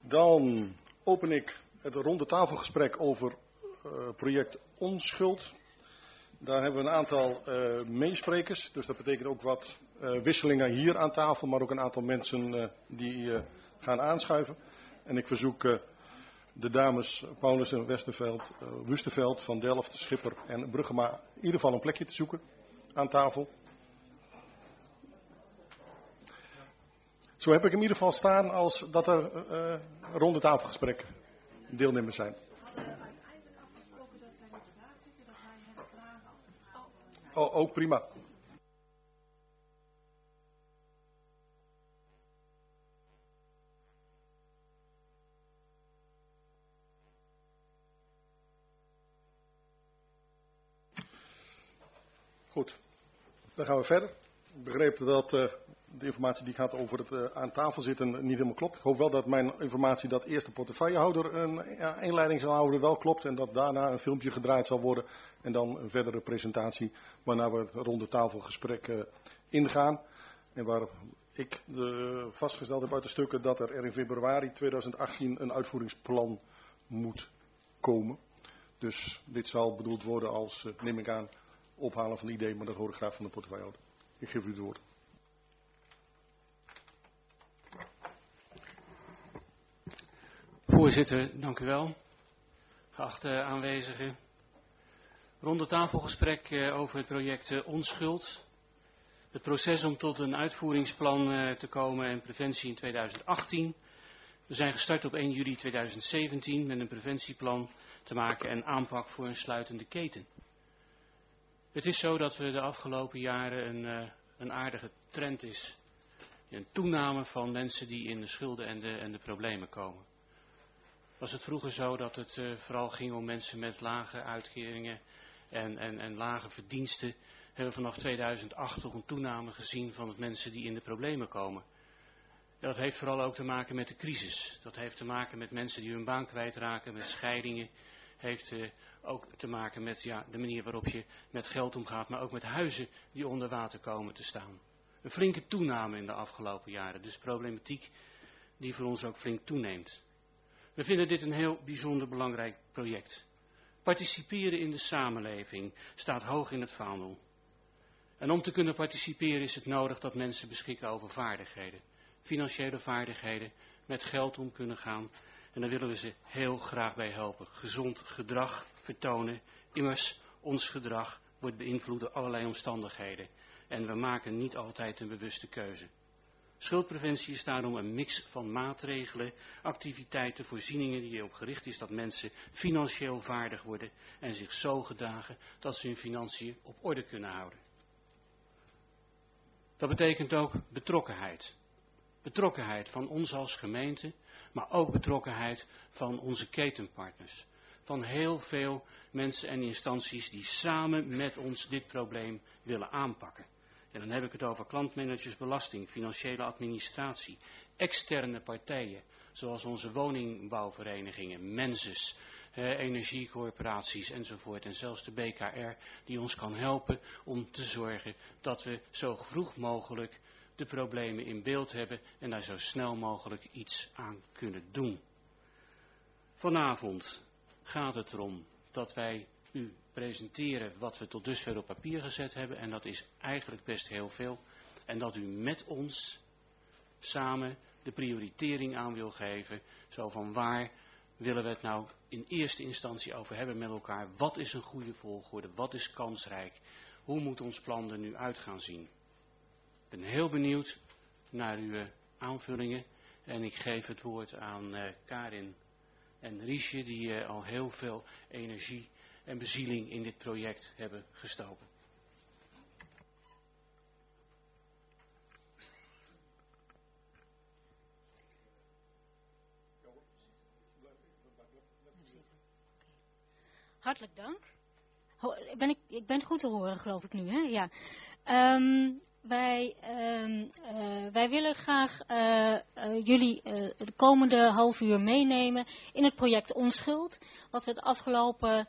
Dan open ik het ronde tafelgesprek over project Onschuld. Daar hebben we een aantal meesprekers, dus dat betekent ook wat wisselingen hier aan tafel, maar ook een aantal mensen die gaan aanschuiven. En ik verzoek de dames Paulus en Wusteveld van Delft, Schipper en Bruggema in ieder geval een plekje te zoeken aan tafel. Zo heb ik in ieder geval staan als dat er rond het tafelgesprek deelnemers zijn. Uiteindelijk afgesproken dat zij niet daar zitten, dat wij hen vragen als de vraag. Oh, ook prima. Goed, dan gaan we verder. Ik begreep dat de informatie die gaat over het aan tafel zitten niet helemaal klopt. Ik hoop wel dat mijn informatie dat eerst de portefeuillehouder een inleiding zal houden wel klopt. En dat daarna een filmpje gedraaid zal worden. En dan een verdere presentatie waarna we het ronde tafelgesprek ingaan. En waar ik vastgesteld heb uit de stukken dat er in februari 2018 een uitvoeringsplan moet komen. Dus dit zal bedoeld worden als, neem ik aan, ophalen van ideeën, maar dat hoor ik graag van de portefeuillehouder. Ik geef u het woord. Voorzitter, dank u wel. Geachte aanwezigen. Ronde tafelgesprek over het project Onschuld. Het proces om tot een uitvoeringsplan te komen en preventie in 2018. We zijn gestart op 1 juli 2017 met een preventieplan te maken en aanpak voor een sluitende keten. Het is zo dat we de afgelopen jaren een aardige trend is. Een toename van mensen die in de schulden en de problemen komen. Was het vroeger zo dat het vooral ging om mensen met lage uitkeringen en lage verdiensten. Hebben we vanaf 2008 toch een toename gezien van het mensen die in de problemen komen. Ja, dat heeft vooral ook te maken met de crisis. Dat heeft te maken met mensen die hun baan kwijtraken, met scheidingen. Heeft ook te maken met de manier waarop je met geld omgaat, maar ook met huizen die onder water komen te staan. Een flinke toename in de afgelopen jaren, dus problematiek die voor ons ook flink toeneemt. We vinden dit een heel bijzonder belangrijk project. Participeren in de samenleving staat hoog in het vaandel. En om te kunnen participeren is het nodig dat mensen beschikken over vaardigheden. Financiële vaardigheden, met geld om kunnen gaan. En daar willen we ze heel graag bij helpen. Gezond gedrag vertonen. Immers, ons gedrag wordt beïnvloed door allerlei omstandigheden. En we maken niet altijd een bewuste keuze. Schuldpreventie is daarom een mix van maatregelen, activiteiten, voorzieningen die erop gericht is dat mensen financieel vaardig worden en zich zo gedragen dat ze hun financiën op orde kunnen houden. Dat betekent ook betrokkenheid. Betrokkenheid van ons als gemeente, maar ook betrokkenheid van onze ketenpartners. Van heel veel mensen en instanties die samen met ons dit probleem willen aanpakken. En dan heb ik het over klantmanagersbelasting, financiële administratie, externe partijen, zoals onze woningbouwverenigingen, Menses, energiecorporaties enzovoort. En zelfs de BKR die ons kan helpen om te zorgen dat we zo vroeg mogelijk de problemen in beeld hebben en daar zo snel mogelijk iets aan kunnen doen. Vanavond gaat het erom dat wij u presenteren wat we tot dusver op papier gezet hebben. En dat is eigenlijk best heel veel. En dat u met ons samen de prioritering aan wil geven. Zo van waar willen we het nou in eerste instantie over hebben met elkaar. Wat is een goede volgorde? Wat is kansrijk? Hoe moet ons plan er nu uit gaan zien? Ik ben heel benieuwd naar uw aanvullingen. En ik geef het woord aan Karin en Riesje die al heel veel energie en bezieling in dit project hebben gestoken. Hartelijk dank. Ik ben goed te horen, geloof ik nu, hè? Ja. Wij willen graag jullie de komende half uur meenemen in het project Onschuld. Wat we de afgelopen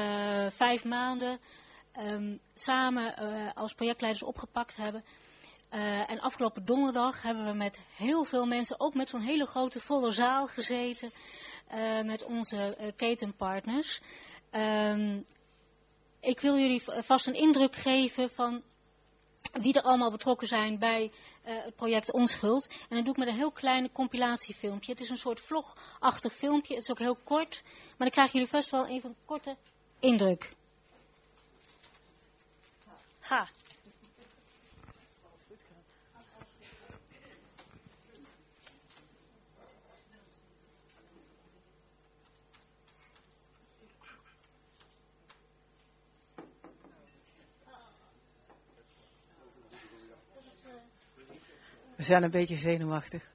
5 maanden samen als projectleiders opgepakt hebben. En afgelopen donderdag hebben we met heel veel mensen, ook met zo'n hele grote volle zaal gezeten, met onze ketenpartners. Ik wil jullie vast een indruk geven van wie er allemaal betrokken zijn bij het project Onschuld. En dat doe ik met een heel klein compilatiefilmpje. Het is een soort vlogachtig filmpje, het is ook heel kort, maar dan krijgen jullie vast wel even een korte indruk. Ha! We zijn een beetje zenuwachtig.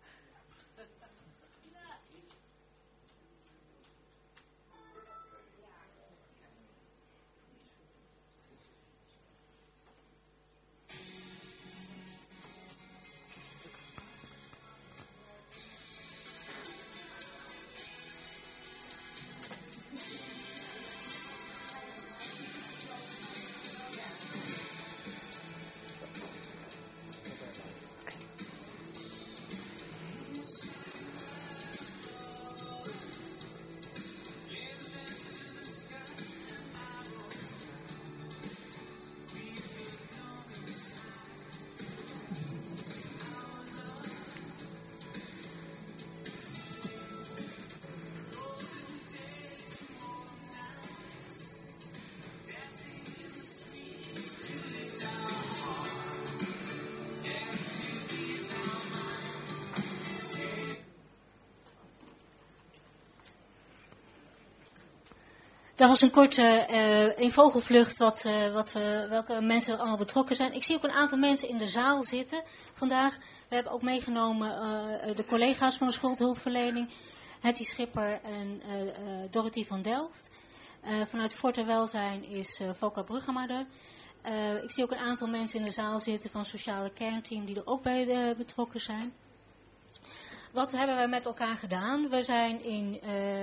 Dat was een korte in vogelvlucht welke mensen er allemaal betrokken zijn. Ik zie ook een aantal mensen in de zaal zitten vandaag. We hebben ook meegenomen de collega's van de schuldhulpverlening, Hetty Schipper en Dorothy van Delft. Vanuit Forte Welzijn is Volker Bruggemeijer. Ik zie ook een aantal mensen in de zaal zitten van het sociale kernteam die er ook bij betrokken zijn. Wat hebben we met elkaar gedaan? We zijn in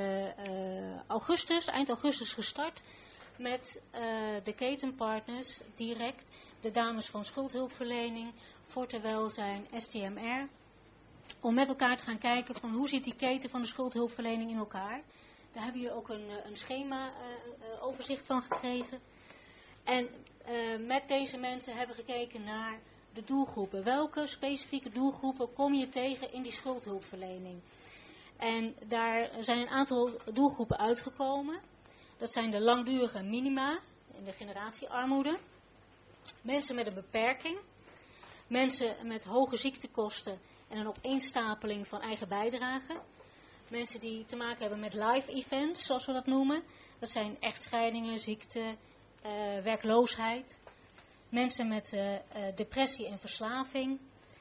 eind augustus gestart met de ketenpartners direct. De dames van schuldhulpverlening, Forte Welzijn, STMR. Om met elkaar te gaan kijken van hoe zit die keten van de schuldhulpverlening in elkaar. Daar hebben jullie ook een schema overzicht van gekregen. En met deze mensen hebben we gekeken naar de doelgroepen. Welke specifieke doelgroepen kom je tegen in die schuldhulpverlening? En daar zijn een aantal doelgroepen uitgekomen. Dat zijn de langdurige minima in de generatiearmoede. Mensen met een beperking. Mensen met hoge ziektekosten en een opeenstapeling van eigen bijdrage. Mensen die te maken hebben met live events, zoals we dat noemen. Dat zijn echtscheidingen, ziekte, werkloosheid. Mensen met depressie en verslaving.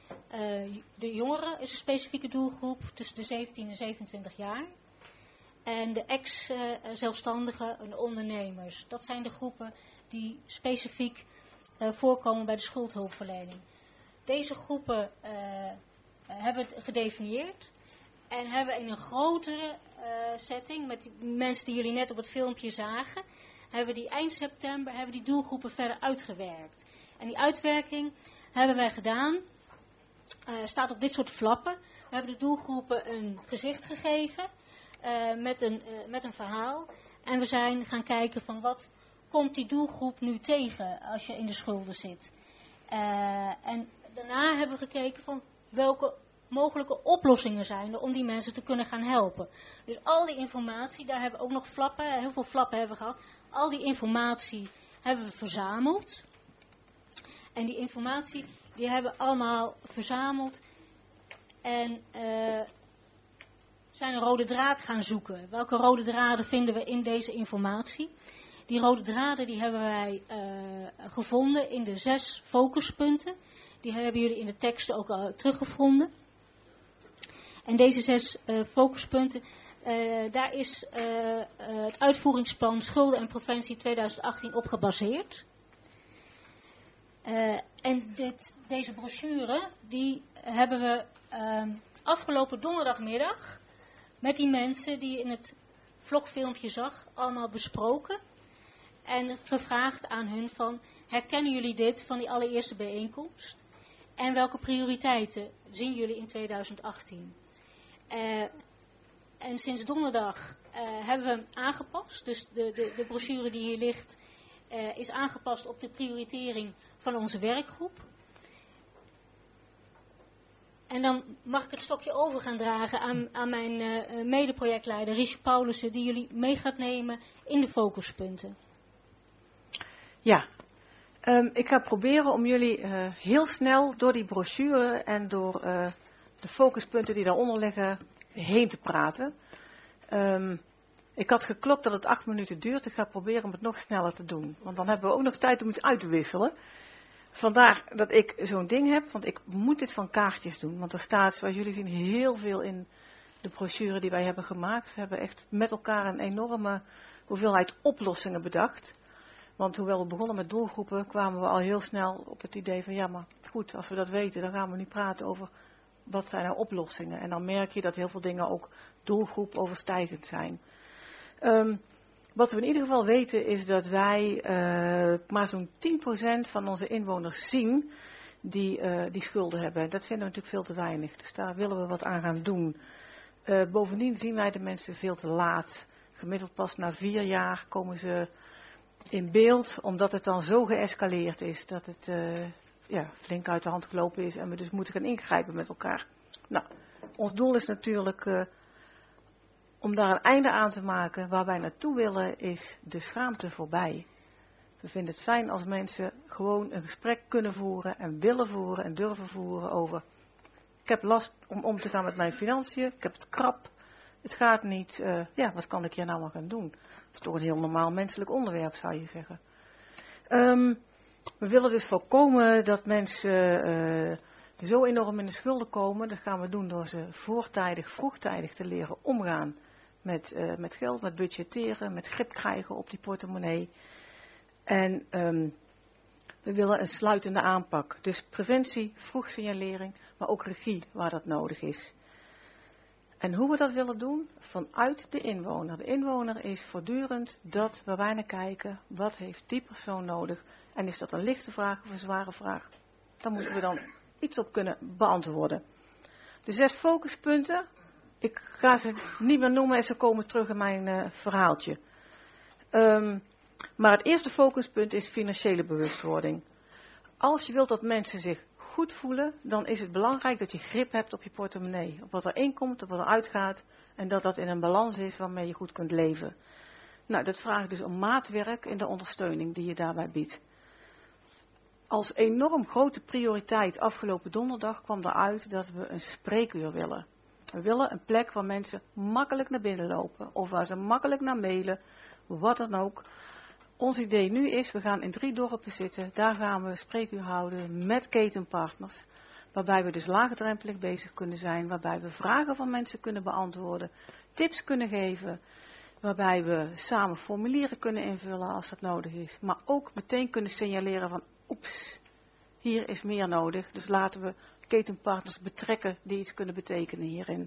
De jongeren is een specifieke doelgroep tussen de 17 en 27 jaar. En de ex-zelfstandigen en de ondernemers. Dat zijn de groepen die specifiek voorkomen bij de schuldhulpverlening. Deze groepen hebben we gedefinieerd. En hebben in een grotere setting, met die mensen die jullie net op het filmpje zagen, hebben we die eind september die doelgroepen verder uitgewerkt. En die uitwerking hebben wij gedaan, staat op dit soort flappen. We hebben de doelgroepen een gezicht gegeven met een verhaal. En we zijn gaan kijken van wat komt die doelgroep nu tegen als je in de schulden zit. En daarna hebben we gekeken van welke mogelijke oplossingen zijn er om die mensen te kunnen gaan helpen. Dus al die informatie, daar hebben we ook nog flappen, heel veel flappen hebben we gehad. Al die informatie hebben we verzameld. En die informatie, die hebben we allemaal verzameld. En zijn een rode draad gaan zoeken. Welke rode draden vinden we in deze informatie? Die rode draden die hebben wij gevonden in de 6 focuspunten. Die hebben jullie in de teksten ook al teruggevonden. En deze 6 focuspunten, daar is het uitvoeringsplan Schulden en Preventie 2018 op gebaseerd. En deze brochure, die hebben we afgelopen donderdagmiddag met die mensen die je in het vlogfilmpje zag, allemaal besproken. En gevraagd aan hun van, herkennen jullie dit van die allereerste bijeenkomst? En welke prioriteiten zien jullie in 2018? En sinds donderdag hebben we hem aangepast. Dus de brochure die hier ligt is aangepast op de prioritering van onze werkgroep. En dan mag ik het stokje over gaan dragen aan mijn medeprojectleider Richie Paulussen, die jullie mee gaat nemen in de focuspunten. Ja, ik ga proberen om jullie heel snel door die brochure en door de focuspunten die daaronder liggen heen te praten. Ik had geklokt dat het 8 minuten duurt. Ik ga proberen om het nog sneller te doen. Want dan hebben we ook nog tijd om iets uit te wisselen. Vandaar dat ik zo'n ding heb, want ik moet dit van kaartjes doen. Want er staat, zoals jullie zien, heel veel in de brochure die wij hebben gemaakt. We hebben echt met elkaar een enorme hoeveelheid oplossingen bedacht. Want hoewel we begonnen met doelgroepen, kwamen we al heel snel op het idee van, ja maar goed, als we dat weten, dan gaan we nu praten over wat zijn nou oplossingen. En dan merk je dat heel veel dingen ook doelgroep overstijgend zijn. Wat we in ieder geval weten is dat wij maar zo'n 10% van onze inwoners zien die schulden hebben. Dat vinden we natuurlijk veel te weinig. Dus daar willen we wat aan gaan doen. Bovendien zien wij de mensen veel te laat. Gemiddeld pas na 4 jaar komen ze in beeld, omdat het dan zo geëscaleerd is dat het flink uit de hand gelopen is en we dus moeten gaan ingrijpen met elkaar. Nou, ons doel is natuurlijk om daar een einde aan te maken. Waar wij naartoe willen is de schaamte voorbij. We vinden het fijn als mensen gewoon een gesprek kunnen voeren en willen voeren en durven voeren over. Ik heb last om te gaan met mijn financiën, ik heb het krap, het gaat niet, wat kan ik hier nou maar gaan doen? Dat is toch een heel normaal menselijk onderwerp, zou je zeggen. We willen dus voorkomen dat mensen zo enorm in de schulden komen. Dat gaan we doen door ze vroegtijdig te leren omgaan met geld, met budgetteren, met grip krijgen op die portemonnee. En we willen een sluitende aanpak. Dus preventie, vroegsignalering, maar ook regie waar dat nodig is. En hoe we dat willen doen? Vanuit de inwoner. De inwoner is voortdurend dat waar wij naar kijken. Wat heeft die persoon nodig? En is dat een lichte vraag of een zware vraag? Daar moeten we dan iets op kunnen beantwoorden. De 6 focuspunten. Ik ga ze niet meer noemen en ze komen terug in mijn verhaaltje. Maar het eerste focuspunt is financiële bewustwording. Als je wilt dat mensen zich goed voelen, dan is het belangrijk dat je grip hebt op je portemonnee. Op wat er inkomt, op wat er uitgaat. En dat dat in een balans is waarmee je goed kunt leven. Nou, dat vraagt dus om maatwerk in de ondersteuning die je daarbij biedt. Als enorm grote prioriteit afgelopen donderdag kwam eruit dat we een spreekuur willen. We willen een plek waar mensen makkelijk naar binnen lopen. Of waar ze makkelijk naar mailen. Wat dan ook. Ons idee nu is, we gaan in 3 dorpen zitten. Daar gaan we een spreekuur houden met ketenpartners. Waarbij we dus laagdrempelig bezig kunnen zijn. Waarbij we vragen van mensen kunnen beantwoorden. Tips kunnen geven. Waarbij we samen formulieren kunnen invullen als dat nodig is. Maar ook meteen kunnen signaleren van, oeps, hier is meer nodig. Dus laten we ketenpartners betrekken die iets kunnen betekenen hierin.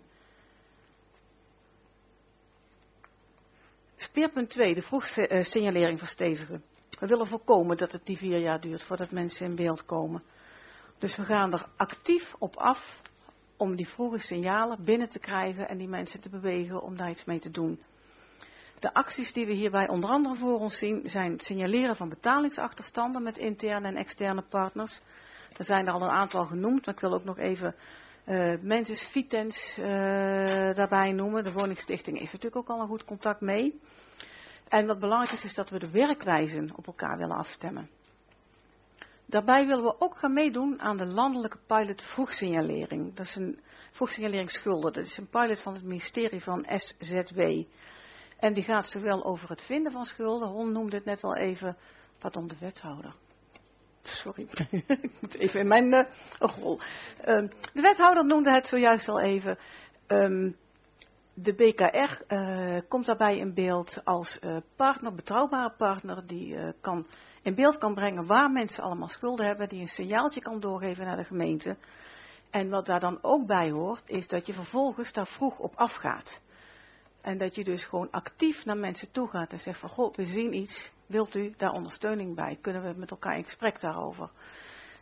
Speerpunt 2, de vroegsignalering verstevigen. We willen voorkomen dat het die 4 jaar duurt voordat mensen in beeld komen. Dus we gaan er actief op af om die vroege signalen binnen te krijgen en die mensen te bewegen om daar iets mee te doen. De acties die we hierbij onder andere voor ons zien zijn signaleren van betalingsachterstanden met interne en externe partners. Er zijn er al een aantal genoemd, maar ik wil ook nog even Mensis Vitens daarbij noemen. De woningstichting is natuurlijk ook al een goed contact mee. En wat belangrijk is dat we de werkwijzen op elkaar willen afstemmen. Daarbij willen we ook gaan meedoen aan de landelijke pilot vroegsignalering. Dat is een vroegsignalering schulden. Dat is een pilot van het ministerie van SZW. En die gaat zowel over het vinden van schulden. Ron noemde het net al even. Pardon, de wethouder. Sorry, ik moet even in mijn rol. De wethouder noemde het zojuist al even. De BKR komt daarbij in beeld als partner, betrouwbare partner, die in beeld kan brengen waar mensen allemaal schulden hebben, die een signaaltje kan doorgeven naar de gemeente. En wat daar dan ook bij hoort, is dat je vervolgens daar vroeg op afgaat. En dat je dus gewoon actief naar mensen toe gaat en zegt van, goh, we zien iets, wilt u daar ondersteuning bij? Kunnen we met elkaar in gesprek daarover?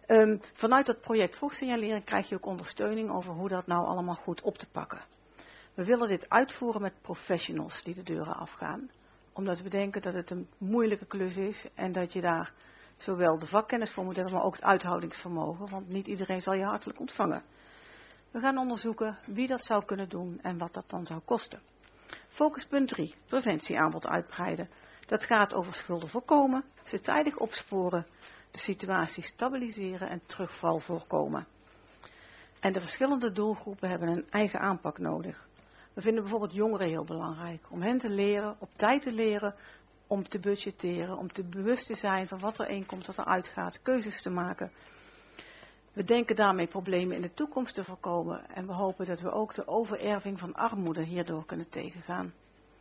Vanuit dat project vroegsignaleren krijg je ook ondersteuning over hoe dat nou allemaal goed op te pakken. We willen dit uitvoeren met professionals die de deuren afgaan. Omdat we denken dat het een moeilijke klus is en dat je daar zowel de vakkennis voor moet hebben, maar ook het uithoudingsvermogen. Want niet iedereen zal je hartelijk ontvangen. We gaan onderzoeken wie dat zou kunnen doen en wat dat dan zou kosten. Focuspunt 3, preventieaanbod uitbreiden. Dat gaat over schulden voorkomen, ze tijdig opsporen, de situatie stabiliseren en terugval voorkomen. En de verschillende doelgroepen hebben een eigen aanpak nodig. We vinden bijvoorbeeld jongeren heel belangrijk, om hen te leren, op tijd te leren, om te budgetteren, om te bewust te zijn van wat er inkomt, wat er uitgaat, keuzes te maken. We denken daarmee problemen in de toekomst te voorkomen en we hopen dat we ook de overerving van armoede hierdoor kunnen tegengaan.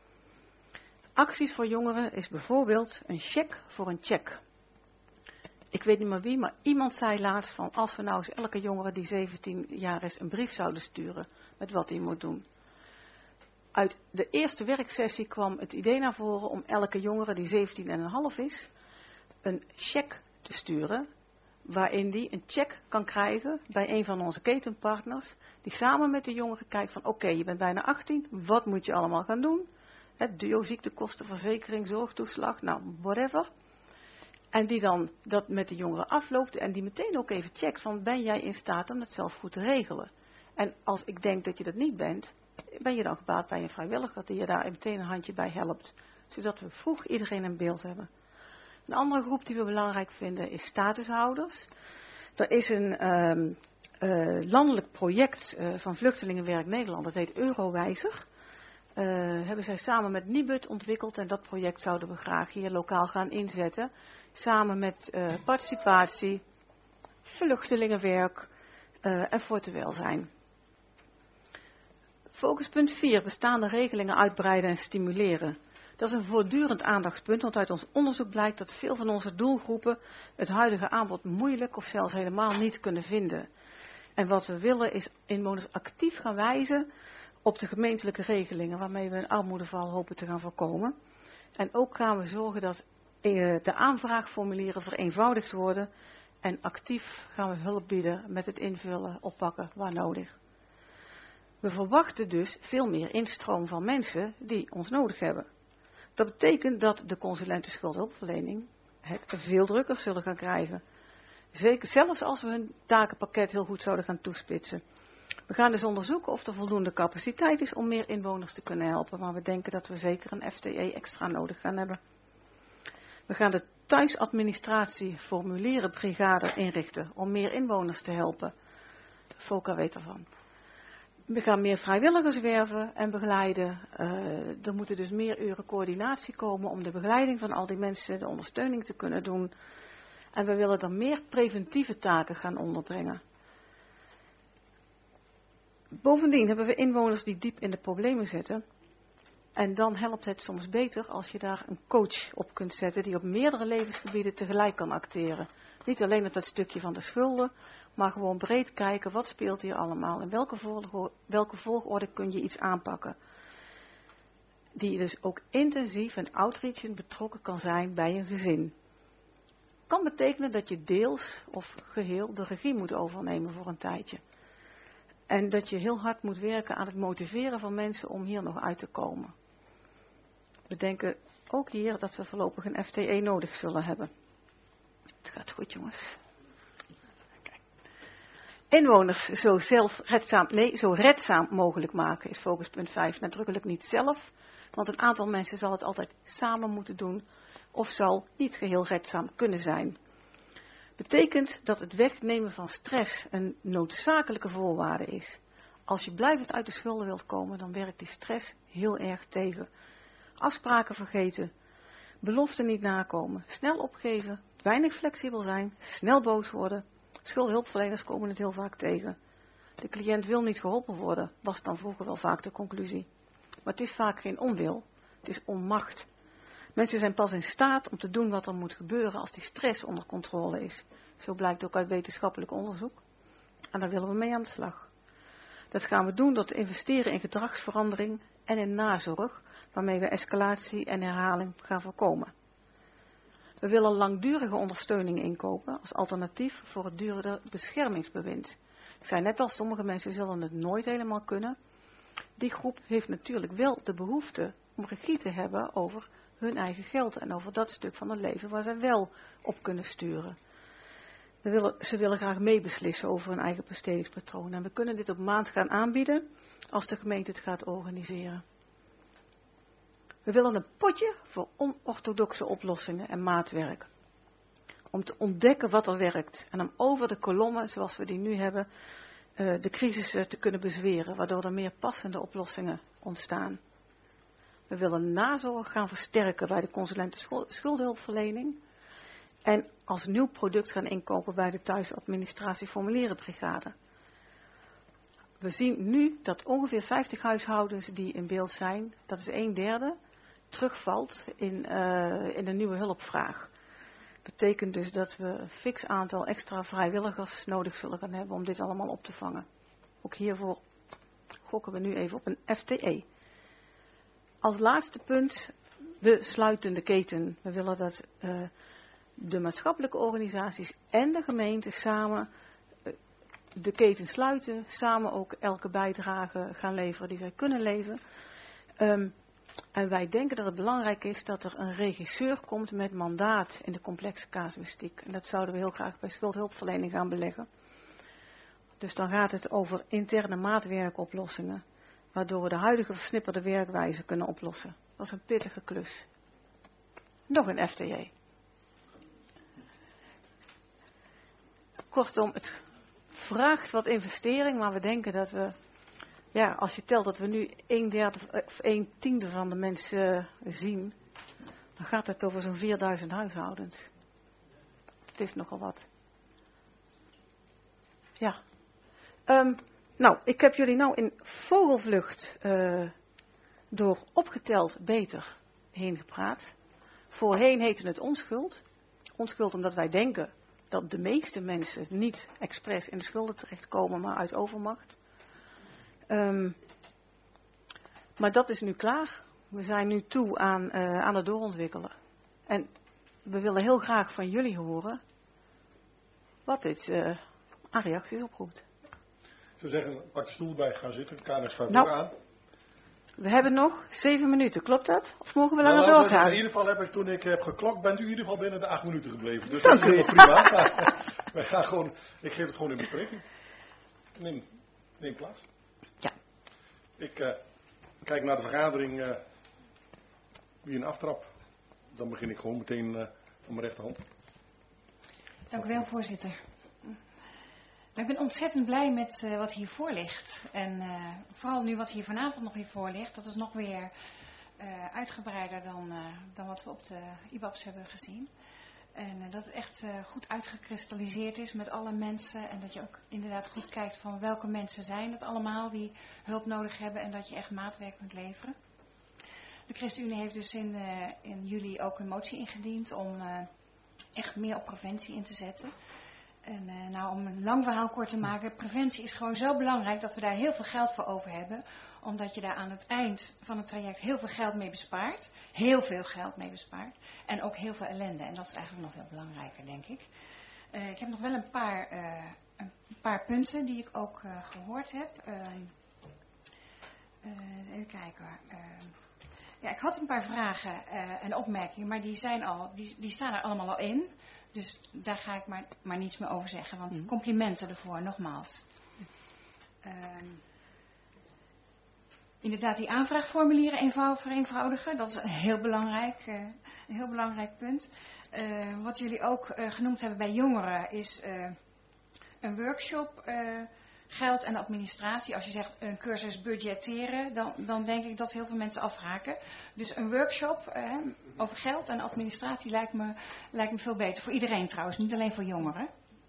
Acties voor jongeren is bijvoorbeeld een cheque voor een check. Ik weet niet meer wie, maar iemand zei laatst van als we nou eens elke jongere die 17 jaar is een brief zouden sturen met wat hij moet doen. Uit de eerste werksessie kwam het idee naar voren om elke jongere die 17,5 is een cheque te sturen, waarin die een check kan krijgen bij een van onze ketenpartners, die samen met de jongeren kijkt van oké, je bent bijna 18, wat moet je allemaal gaan doen? Duo, ziektekosten, verzekering, zorgtoeslag, nou, whatever. En die dan dat met de jongeren afloopt en die meteen ook even checkt van ben jij in staat om dat zelf goed te regelen? En als ik denk dat je dat niet bent, ben je dan gebaat bij een vrijwilliger die je daar meteen een handje bij helpt. Zodat we vroeg iedereen een beeld hebben. Een andere groep die we belangrijk vinden is statushouders. Er is een landelijk project van Vluchtelingenwerk Nederland, dat heet Eurowijzer. Hebben zij samen met Nibud ontwikkeld en dat project zouden we graag hier lokaal gaan inzetten. Samen met participatie, vluchtelingenwerk en Fortewelzijn. Focuspunt 4, bestaande regelingen uitbreiden en stimuleren. Dat is een voortdurend aandachtspunt, want uit ons onderzoek blijkt dat veel van onze doelgroepen het huidige aanbod moeilijk of zelfs helemaal niet kunnen vinden. En wat we willen is inwoners actief gaan wijzen op de gemeentelijke regelingen waarmee we een armoedeval hopen te gaan voorkomen. En ook gaan we zorgen dat de aanvraagformulieren vereenvoudigd worden en actief gaan we hulp bieden met het invullen, oppakken waar nodig. We verwachten dus veel meer instroom van mensen die ons nodig hebben. Dat betekent dat de consulenten schuldhulpverlening het veel drukker zullen gaan krijgen. Zeker zelfs als we hun takenpakket heel goed zouden gaan toespitsen. We gaan dus onderzoeken of er voldoende capaciteit is om meer inwoners te kunnen helpen. Maar we denken dat we zeker een FTE extra nodig gaan hebben. We gaan de thuisadministratieformulierenbrigade inrichten om meer inwoners te helpen. De FOCA weet ervan. We gaan meer vrijwilligers werven en begeleiden. Er moeten dus meer uren coördinatie komen om de begeleiding van al die mensen, de ondersteuning te kunnen doen. En we willen er meer preventieve taken gaan onderbrengen. Bovendien hebben we inwoners die diep in de problemen zitten. En dan helpt het soms beter als je daar een coach op kunt zetten die op meerdere levensgebieden tegelijk kan acteren. Niet alleen op dat stukje van de schulden, maar gewoon breed kijken wat speelt hier allemaal. In welke volgorde kun je iets aanpakken. Die dus ook intensief en outreachend betrokken kan zijn bij een gezin. Kan betekenen dat je deels of geheel de regie moet overnemen voor een tijdje. En dat je heel hard moet werken aan het motiveren van mensen om hier nog uit te komen. We denken ook hier dat we voorlopig een FTE nodig zullen hebben. Het gaat goed, jongens. Kijk. Inwoners zo redzaam mogelijk maken is focuspunt 5. Nadrukkelijk niet zelf, want een aantal mensen zal het altijd samen moeten doen of zal niet geheel redzaam kunnen zijn. Betekent dat het wegnemen van stress een noodzakelijke voorwaarde is. Als je blijvend uit de schulden wilt komen, dan werkt die stress heel erg tegen. Afspraken vergeten, beloften niet nakomen, snel opgeven, weinig flexibel zijn, snel boos worden. Schuldhulpverleners komen het heel vaak tegen. De cliënt wil niet geholpen worden, was dan vroeger wel vaak de conclusie. Maar het is vaak geen onwil, het is onmacht. Mensen zijn pas in staat om te doen wat er moet gebeuren als die stress onder controle is. Zo blijkt ook uit wetenschappelijk onderzoek. En daar willen we mee aan de slag. Dat gaan we doen door te investeren in gedragsverandering en in nazorg, waarmee we escalatie en herhaling gaan voorkomen. We willen langdurige ondersteuning inkopen als alternatief voor het durende beschermingsbewind. Ik zei net al, sommige mensen zullen het nooit helemaal kunnen. Die groep heeft natuurlijk wel de behoefte om regie te hebben over hun eigen geld en over dat stuk van het leven waar zij wel op kunnen sturen. Ze willen graag meebeslissen over hun eigen bestedingspatroon. En we kunnen dit op maand gaan aanbieden als de gemeente het gaat organiseren. We willen een potje voor onorthodoxe oplossingen en maatwerk. Om te ontdekken wat er werkt. En om over de kolommen, zoals we die nu hebben, de crisissen te kunnen bezweren. Waardoor er meer passende oplossingen ontstaan. We willen nazorg gaan versterken bij de consulenten schuldhulpverlening. En als nieuw product gaan inkopen bij de thuisadministratieformulierenbrigade. We zien nu dat ongeveer 50 huishoudens die in beeld zijn, dat is 1/3, terugvalt in de nieuwe hulpvraag. Betekent dus dat we een fix aantal extra vrijwilligers nodig zullen gaan hebben om dit allemaal op te vangen. Ook hiervoor gokken we nu even op een FTE. Als laatste punt, we sluiten de keten. We willen dat de maatschappelijke organisaties en de gemeente samen de keten sluiten, samen ook elke bijdrage gaan leveren die wij kunnen leveren. En wij denken dat het belangrijk is dat er een regisseur komt met mandaat in de complexe casuïstiek. En dat zouden we heel graag bij schuldhulpverlening gaan beleggen. Dus dan gaat het over interne maatwerkoplossingen, waardoor we de huidige versnipperde werkwijze kunnen oplossen. Dat is een pittige klus. Nog een FTE. Kortom, het vraagt wat investering, maar we denken dat we, ja, als je telt dat we nu 1/10 van de mensen zien, dan gaat het over zo'n 4000 huishoudens. Het is nogal wat. Ja. Nou, ik heb jullie nou in vogelvlucht door opgeteld beter heen gepraat. Voorheen heette het onschuld. Onschuld omdat wij denken dat de meeste mensen niet expres in de schulden terechtkomen, maar uit overmacht. Maar dat is nu klaar. We zijn nu toe aan het doorontwikkelen. En we willen heel graag van jullie horen wat dit aan reacties oproept. Ik zou zeggen, pak de stoel erbij, ga zitten. Karin schuift Nou, ook aan. We hebben nog 7 minuten, klopt dat? Of mogen we Nou, langer laten we doorgaan? in ieder geval heb ik, toen ik heb geklokt, bent u in ieder geval binnen de 8 minuten gebleven. Dus Dank dat is u. helemaal prima. Wij gaan gewoon, ik geef het gewoon in bespreking. Neem plaats. Ja. Ik kijk naar de vergadering wie een aftrap. Dan begin ik gewoon meteen aan mijn rechterhand. Dank u wel, voorzitter. Ik ben ontzettend blij met wat hier voor ligt. En vooral nu wat hier vanavond nog weer voor ligt. Dat is nog weer uitgebreider dan wat we op de IBABs hebben gezien. En dat het echt goed uitgekristalliseerd is met alle mensen. En dat je ook inderdaad goed kijkt van welke mensen zijn het allemaal die hulp nodig hebben. En dat je echt maatwerk kunt leveren. De ChristenUnie heeft dus in juli ook een motie ingediend om echt meer op preventie in te zetten. En om een lang verhaal kort te maken, preventie is gewoon zo belangrijk dat we daar heel veel geld voor over hebben. Omdat je daar aan het eind van het traject heel veel geld mee bespaart. Heel veel geld mee bespaart. En ook heel veel ellende. En dat is eigenlijk nog veel belangrijker, denk ik. Ik heb nog wel een paar punten die ik ook gehoord heb. Even kijken. Ja, ik had een paar vragen en opmerkingen, maar die staan er allemaal al in. Dus daar ga ik maar niets meer over zeggen, want complimenten ervoor, nogmaals. Inderdaad, die aanvraagformulieren vereenvoudigen, dat is een heel belangrijk punt. Wat jullie ook genoemd hebben bij jongeren is een workshop, geld en administratie. Als je zegt een cursus budgetteren, dan denk ik dat heel veel mensen afhaken. Dus een workshop over geld en administratie lijkt me veel beter. Voor iedereen trouwens, niet alleen voor jongeren.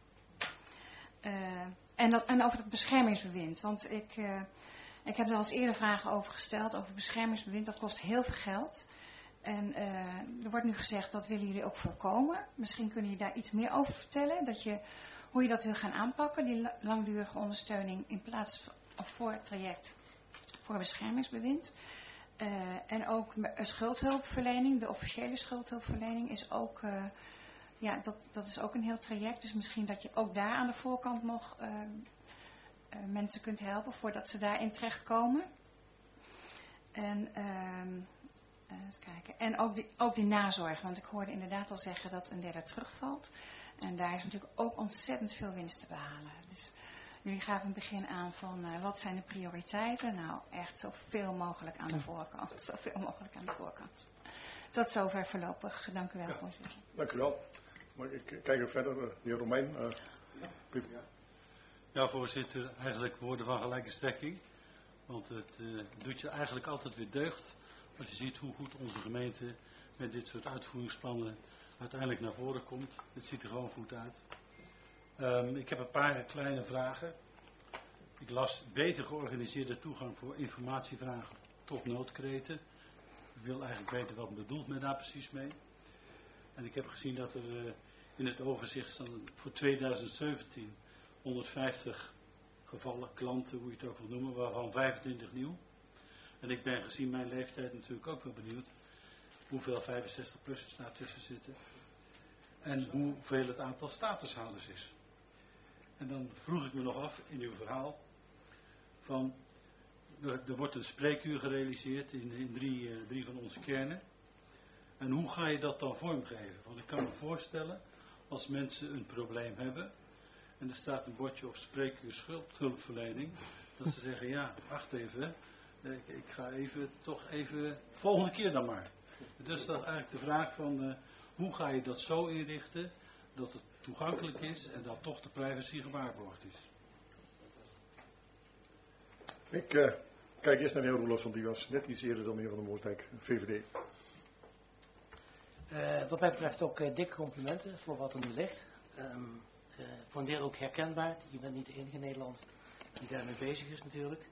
En over het beschermingsbewind. Want ik heb er al eens eerder vragen over gesteld, over beschermingsbewind. Dat kost heel veel geld. En er wordt nu gezegd, dat willen jullie ook voorkomen. Misschien kunnen jullie daar iets meer over vertellen. Hoe je dat wil gaan aanpakken, die langdurige ondersteuning in plaats of voor het traject voor beschermingsbewind. En En ook schuldhulpverlening, de officiële schuldhulpverlening is ook, dat is ook een heel traject. Dus misschien dat je ook daar aan de voorkant nog mensen kunt helpen voordat ze daarin terechtkomen. En eens kijken. En ook die nazorg, want ik hoorde inderdaad al zeggen dat een derde terugvalt. En daar is natuurlijk ook ontzettend veel winst te behalen. Dus jullie gaven een begin aan van wat zijn de prioriteiten? Nou, echt zoveel mogelijk aan de voorkant. Zoveel mogelijk aan de voorkant. Tot zover voorlopig. Dank u wel, voorzitter. Dank u wel. Maar ik kijk even verder. De heer Romein. Ja, voorzitter. Eigenlijk woorden van gelijke strekking. Want het doet je eigenlijk altijd weer deugd. Als je ziet hoe goed onze gemeente met dit soort uitvoeringsplannen uiteindelijk naar voren komt. Het ziet er gewoon goed uit. Ik heb een paar kleine vragen. Ik las beter georganiseerde toegang voor informatievragen tot noodkreten. Ik wil eigenlijk weten wat bedoelt men daar precies mee. En ik heb gezien dat er in het overzicht staan voor 2017 150 gevallen, klanten, hoe je het ook wil noemen, waarvan 25 nieuw. En ik ben gezien mijn leeftijd natuurlijk ook wel benieuwd hoeveel 65-plussers daartussen zitten. En hoeveel het aantal statushouders is. En dan vroeg ik me nog af in uw verhaal van, er wordt een spreekuur gerealiseerd in drie van onze kernen. En hoe ga je dat dan vormgeven? Want ik kan me voorstellen, als mensen een probleem hebben en er staat een bordje op spreekuur schuldhulpverlening, dat ze zeggen, ja, wacht even, ik ga toch even, volgende keer dan maar. Dus dat is eigenlijk de vraag van, hoe ga je dat zo inrichten dat het toegankelijk is en dat toch de privacy gewaarborgd is? Ik kijk eerst naar de heer Roelofs, want die was net iets eerder dan de heer Van der Moosdijk, VVD. Wat mij betreft ook dikke complimenten voor wat er nu ligt. Voor een deel ook herkenbaar. Je bent niet de enige in Nederland die daarmee bezig is natuurlijk.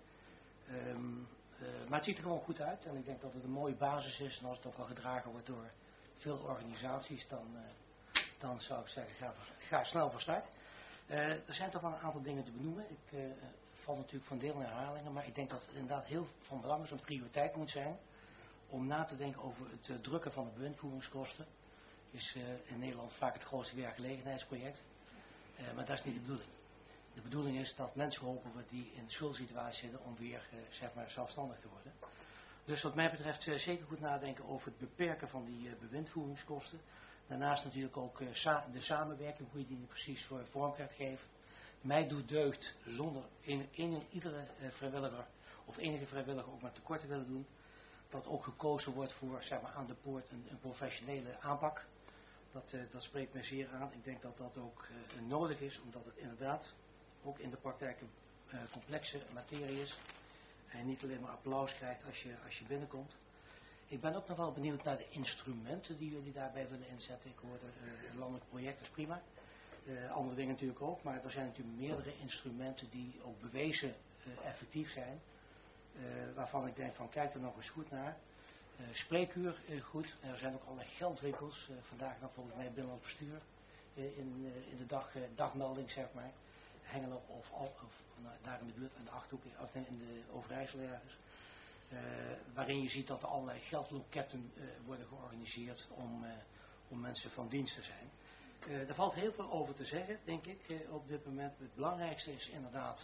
Maar het ziet er gewoon goed uit en ik denk dat het een mooie basis is. En als het ook al gedragen wordt door veel organisaties, dan zou ik zeggen, ga snel van start. Er zijn toch wel een aantal dingen te benoemen. Ik val natuurlijk van deel in herhalingen, maar ik denk dat het inderdaad heel van belang is, een prioriteit moet zijn om na te denken over het drukken van de bewindvoeringskosten. Is in Nederland vaak het grootste werkgelegenheidsproject. Maar dat is niet de bedoeling. De bedoeling is dat mensen geholpen worden die in de schuldsituatie zitten om weer zelfstandig te worden. Dus wat mij betreft zeker goed nadenken over het beperken van die bewindvoeringskosten. Daarnaast natuurlijk ook de samenwerking, hoe je die precies vorm gaat geven. Mij doet deugd zonder iedere vrijwilliger of enige vrijwilliger ook maar tekorten willen doen. Dat ook gekozen wordt voor aan de poort een professionele aanpak. Dat spreekt mij zeer aan. Ik denk dat dat ook nodig is, omdat het inderdaad ook in de praktijk een complexe materie is. En niet alleen maar applaus krijgt als je binnenkomt. Ik ben ook nog wel benieuwd naar de instrumenten die jullie daarbij willen inzetten. Ik hoorde een landelijk project, dat is prima. Andere dingen natuurlijk ook, maar er zijn natuurlijk meerdere instrumenten die ook bewezen effectief zijn. Waarvan ik denk van kijk er nog eens goed naar. Spreekuur, goed. Er zijn ook allerlei geldwinkels. Vandaag dan volgens mij binnenlands bestuur. In de dagmelding zeg maar. Hengelo of daar in de buurt, in de Achterhoek, of in de Overijssel ergens. Waarin je ziet dat er allerlei geldloketten worden georganiseerd om mensen van dienst te zijn. Er valt heel veel over te zeggen, denk ik, op dit moment. Het belangrijkste is inderdaad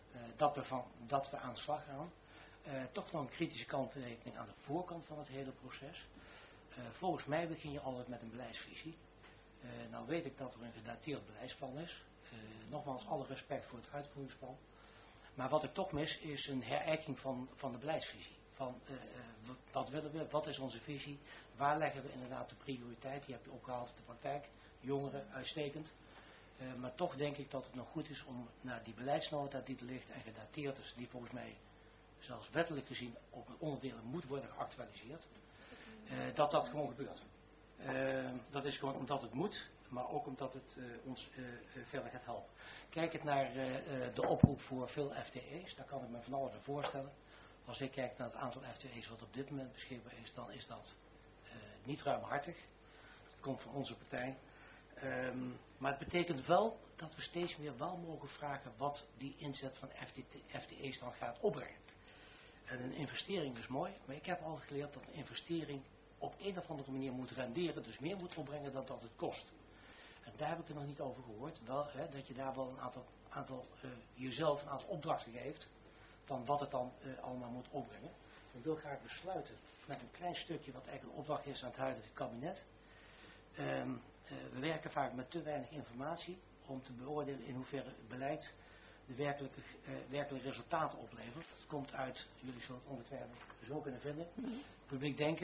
dat we aan de slag gaan. Toch nog een kritische kanttekening aan de voorkant van het hele proces. Volgens mij begin je altijd met een beleidsvisie. Nou weet ik dat er een gedateerd beleidsplan is. Nogmaals, alle respect voor het uitvoeringsplan. Maar wat ik toch mis is een herijking van de beleidsvisie. Wat willen we, wat is onze visie, waar leggen we inderdaad de prioriteit, die heb je opgehaald in de praktijk, jongeren, uitstekend. Maar toch denk ik dat het nog goed is om naar die beleidsnota die er ligt en gedateerd is, die volgens mij zelfs wettelijk gezien op onderdelen moet worden geactualiseerd, dat gewoon gebeurt. Dat is gewoon omdat het moet, maar ook omdat het ons verder gaat helpen. Kijk het naar de oproep voor veel FTE's, daar kan ik me van alles bij voorstellen. Als ik kijk naar het aantal FTE's wat op dit moment beschikbaar is, dan is dat niet ruimhartig. Dat komt van onze partij. Maar het betekent wel dat we steeds meer wel mogen vragen wat die inzet van FTE's dan gaat opbrengen. En een investering is mooi, maar ik heb al geleerd dat een investering op een of andere manier moet renderen, dus meer moet opbrengen dan dat het kost. En daar heb ik het nog niet over gehoord, wel, dat je daar wel een aantal jezelf een aantal opdrachten geeft van wat het dan allemaal moet opbrengen. Ik wil graag besluiten met een klein stukje wat eigenlijk een opdracht is aan het huidige kabinet. We werken vaak met te weinig informatie om te beoordelen in hoeverre het beleid de werkelijke resultaten oplevert. Het komt uit, jullie zullen het ongetwijfeld zo kunnen vinden, publiek denken.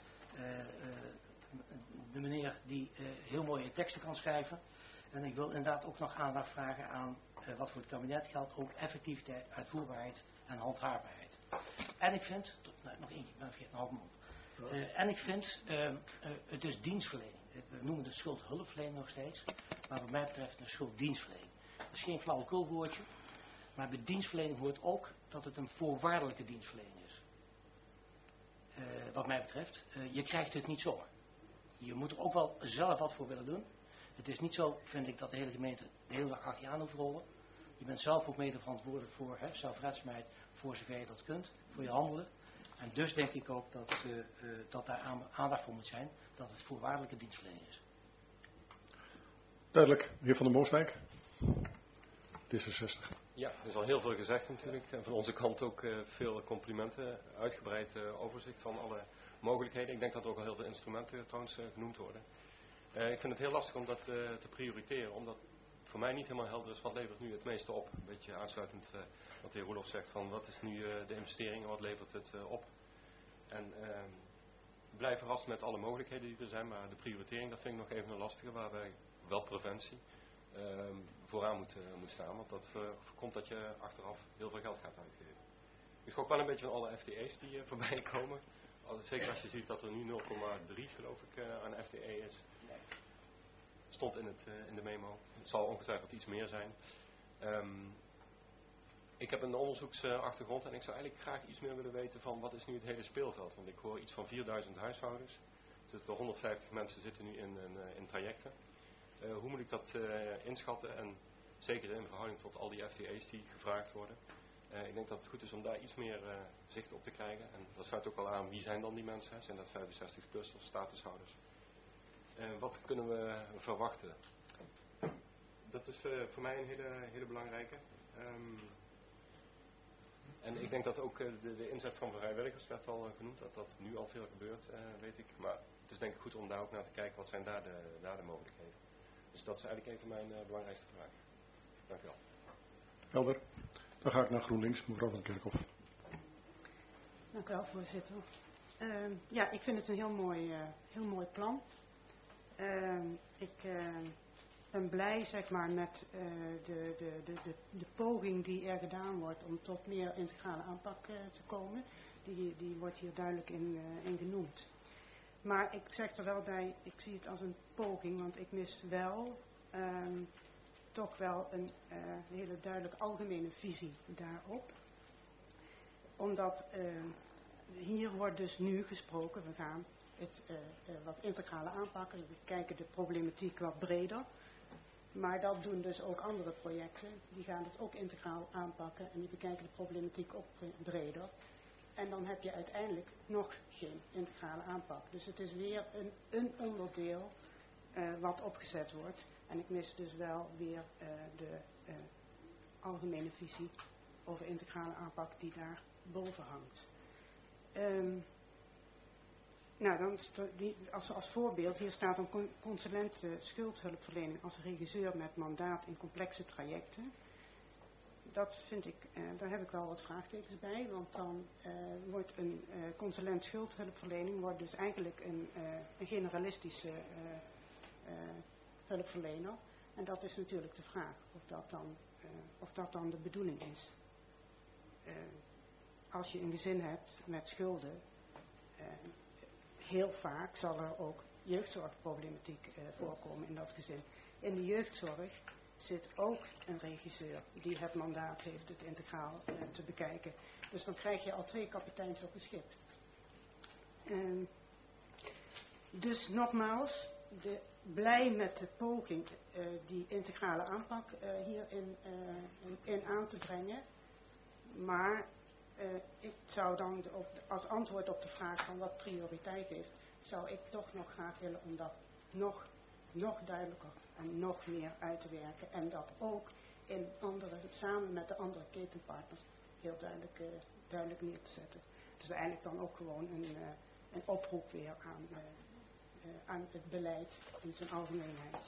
De meneer die heel mooie teksten kan schrijven. En ik wil inderdaad ook nog aandacht vragen aan wat voor het kabinet geldt, ook effectiviteit, uitvoerbaarheid en handhaarbaarheid. En ik vind, nog eentje, ik ben vergeten, een half mond. En ik vind, het is dienstverlening. We noemen het schuldhulpverlening nog steeds, maar wat mij betreft een schulddienstverlening. Dat is geen flauwekulwoordje, maar bij dienstverlening hoort ook dat het een voorwaardelijke dienstverlening is. Wat mij betreft, je krijgt het niet zomaar. Je moet er ook wel zelf wat voor willen doen. Het is niet zo, vind ik, dat de hele gemeente de hele dag achter je aan hoeft rollen. Je bent zelf ook mede verantwoordelijk voor zelfredzaamheid, voor zover je dat kunt, voor je handelen. En dus denk ik ook dat daar aandacht voor moet zijn, dat het voorwaardelijke dienstverlening is. Duidelijk. Heer Van der Mooswijk. D66. Ja, er is al heel veel gezegd natuurlijk. En van onze kant ook veel complimenten. Uitgebreid overzicht van alle mogelijkheden. Ik denk dat er ook al heel veel instrumenten trouwens genoemd worden. Ik vind het heel lastig om dat te prioriteren. Omdat voor mij niet helemaal helder is wat levert nu het meeste op. Een beetje aansluitend wat de heer Roelof zegt van wat is nu de investering en wat levert het op. En blijf verrast met alle mogelijkheden die er zijn. Maar de prioritering dat vind ik nog even een lastige. Waar wij wel preventie vooraan moet staan. Want dat voorkomt dat je achteraf heel veel geld gaat uitgeven. Ik schrok wel een beetje van alle FTE's die voorbij komen. Zeker als je ziet dat er nu 0,3 geloof ik aan FTE is. Stond in de memo. Het zal ongetwijfeld iets meer zijn. Ik heb een onderzoeksachtergrond en ik zou eigenlijk graag iets meer willen weten van wat is nu het hele speelveld. Want ik hoor iets van 4000 huishoudens. Er 150 mensen zitten nu in trajecten. Hoe moet ik dat inschatten en zeker in verhouding tot al die FTE's die gevraagd worden. Ik denk dat het goed is om daar iets meer zicht op te krijgen. En dat sluit ook wel aan, wie zijn dan die mensen? Zijn dat 65-plussers, statushouders? Wat kunnen we verwachten? Dat is voor mij een hele belangrijke. En ik denk dat ook de inzet van vrijwilligers werd al genoemd. Dat nu al veel gebeurt, weet ik. Maar het is denk ik goed om daar ook naar te kijken. Wat zijn daar de mogelijkheden? Dus dat is eigenlijk een van mijn belangrijkste vragen. Dank u wel. Helder. Dan ga ik naar GroenLinks, mevrouw van Kerkhof. Dank u wel, voorzitter. Ja, ik vind het een heel mooi plan. Ik ben blij, zeg maar, met de poging die er gedaan wordt om tot meer integrale aanpak te komen. Die wordt hier duidelijk in genoemd. Maar ik zeg er wel bij, ik zie het als een poging, want ik mis wel toch wel een hele duidelijk algemene visie daarop. Omdat hier wordt dus nu gesproken, we gaan het wat integrale aanpakken, we kijken de problematiek wat breder. Maar dat doen dus ook andere projecten, die gaan het ook integraal aanpakken en die bekijken de problematiek ook breder. En dan heb je uiteindelijk nog geen integrale aanpak. Dus het is weer een onderdeel wat opgezet wordt. En ik mis dus wel weer de algemene visie over integrale aanpak die daar boven hangt. Nou, dan als voorbeeld, hier staat een consulent schuldhulpverlening als regisseur met mandaat in complexe trajecten. Dat vind ik, daar heb ik wel wat vraagtekens bij, want dan wordt een consulent schuldhulpverlening wordt dus eigenlijk een generalistische hulpverlener. En dat is natuurlijk de vraag of dat dan de bedoeling is. Als je een gezin hebt met schulden, heel vaak zal er ook jeugdzorgproblematiek voorkomen in dat gezin. In de jeugdzorg zit ook een regisseur die het mandaat heeft het integraal te bekijken. Dus dan krijg je al 2 kapiteins op een schip. Dus nogmaals, blij met de poging die integrale aanpak hierin in aan te brengen. Maar ik zou dan als antwoord op de vraag van wat prioriteit heeft, zou ik toch nog graag willen om dat nog duidelijker en nog meer uit te werken. En dat ook samen met de andere ketenpartners heel duidelijk neer te zetten. Dus eigenlijk dan ook gewoon een oproep weer aan het beleid in zijn algemeenheid.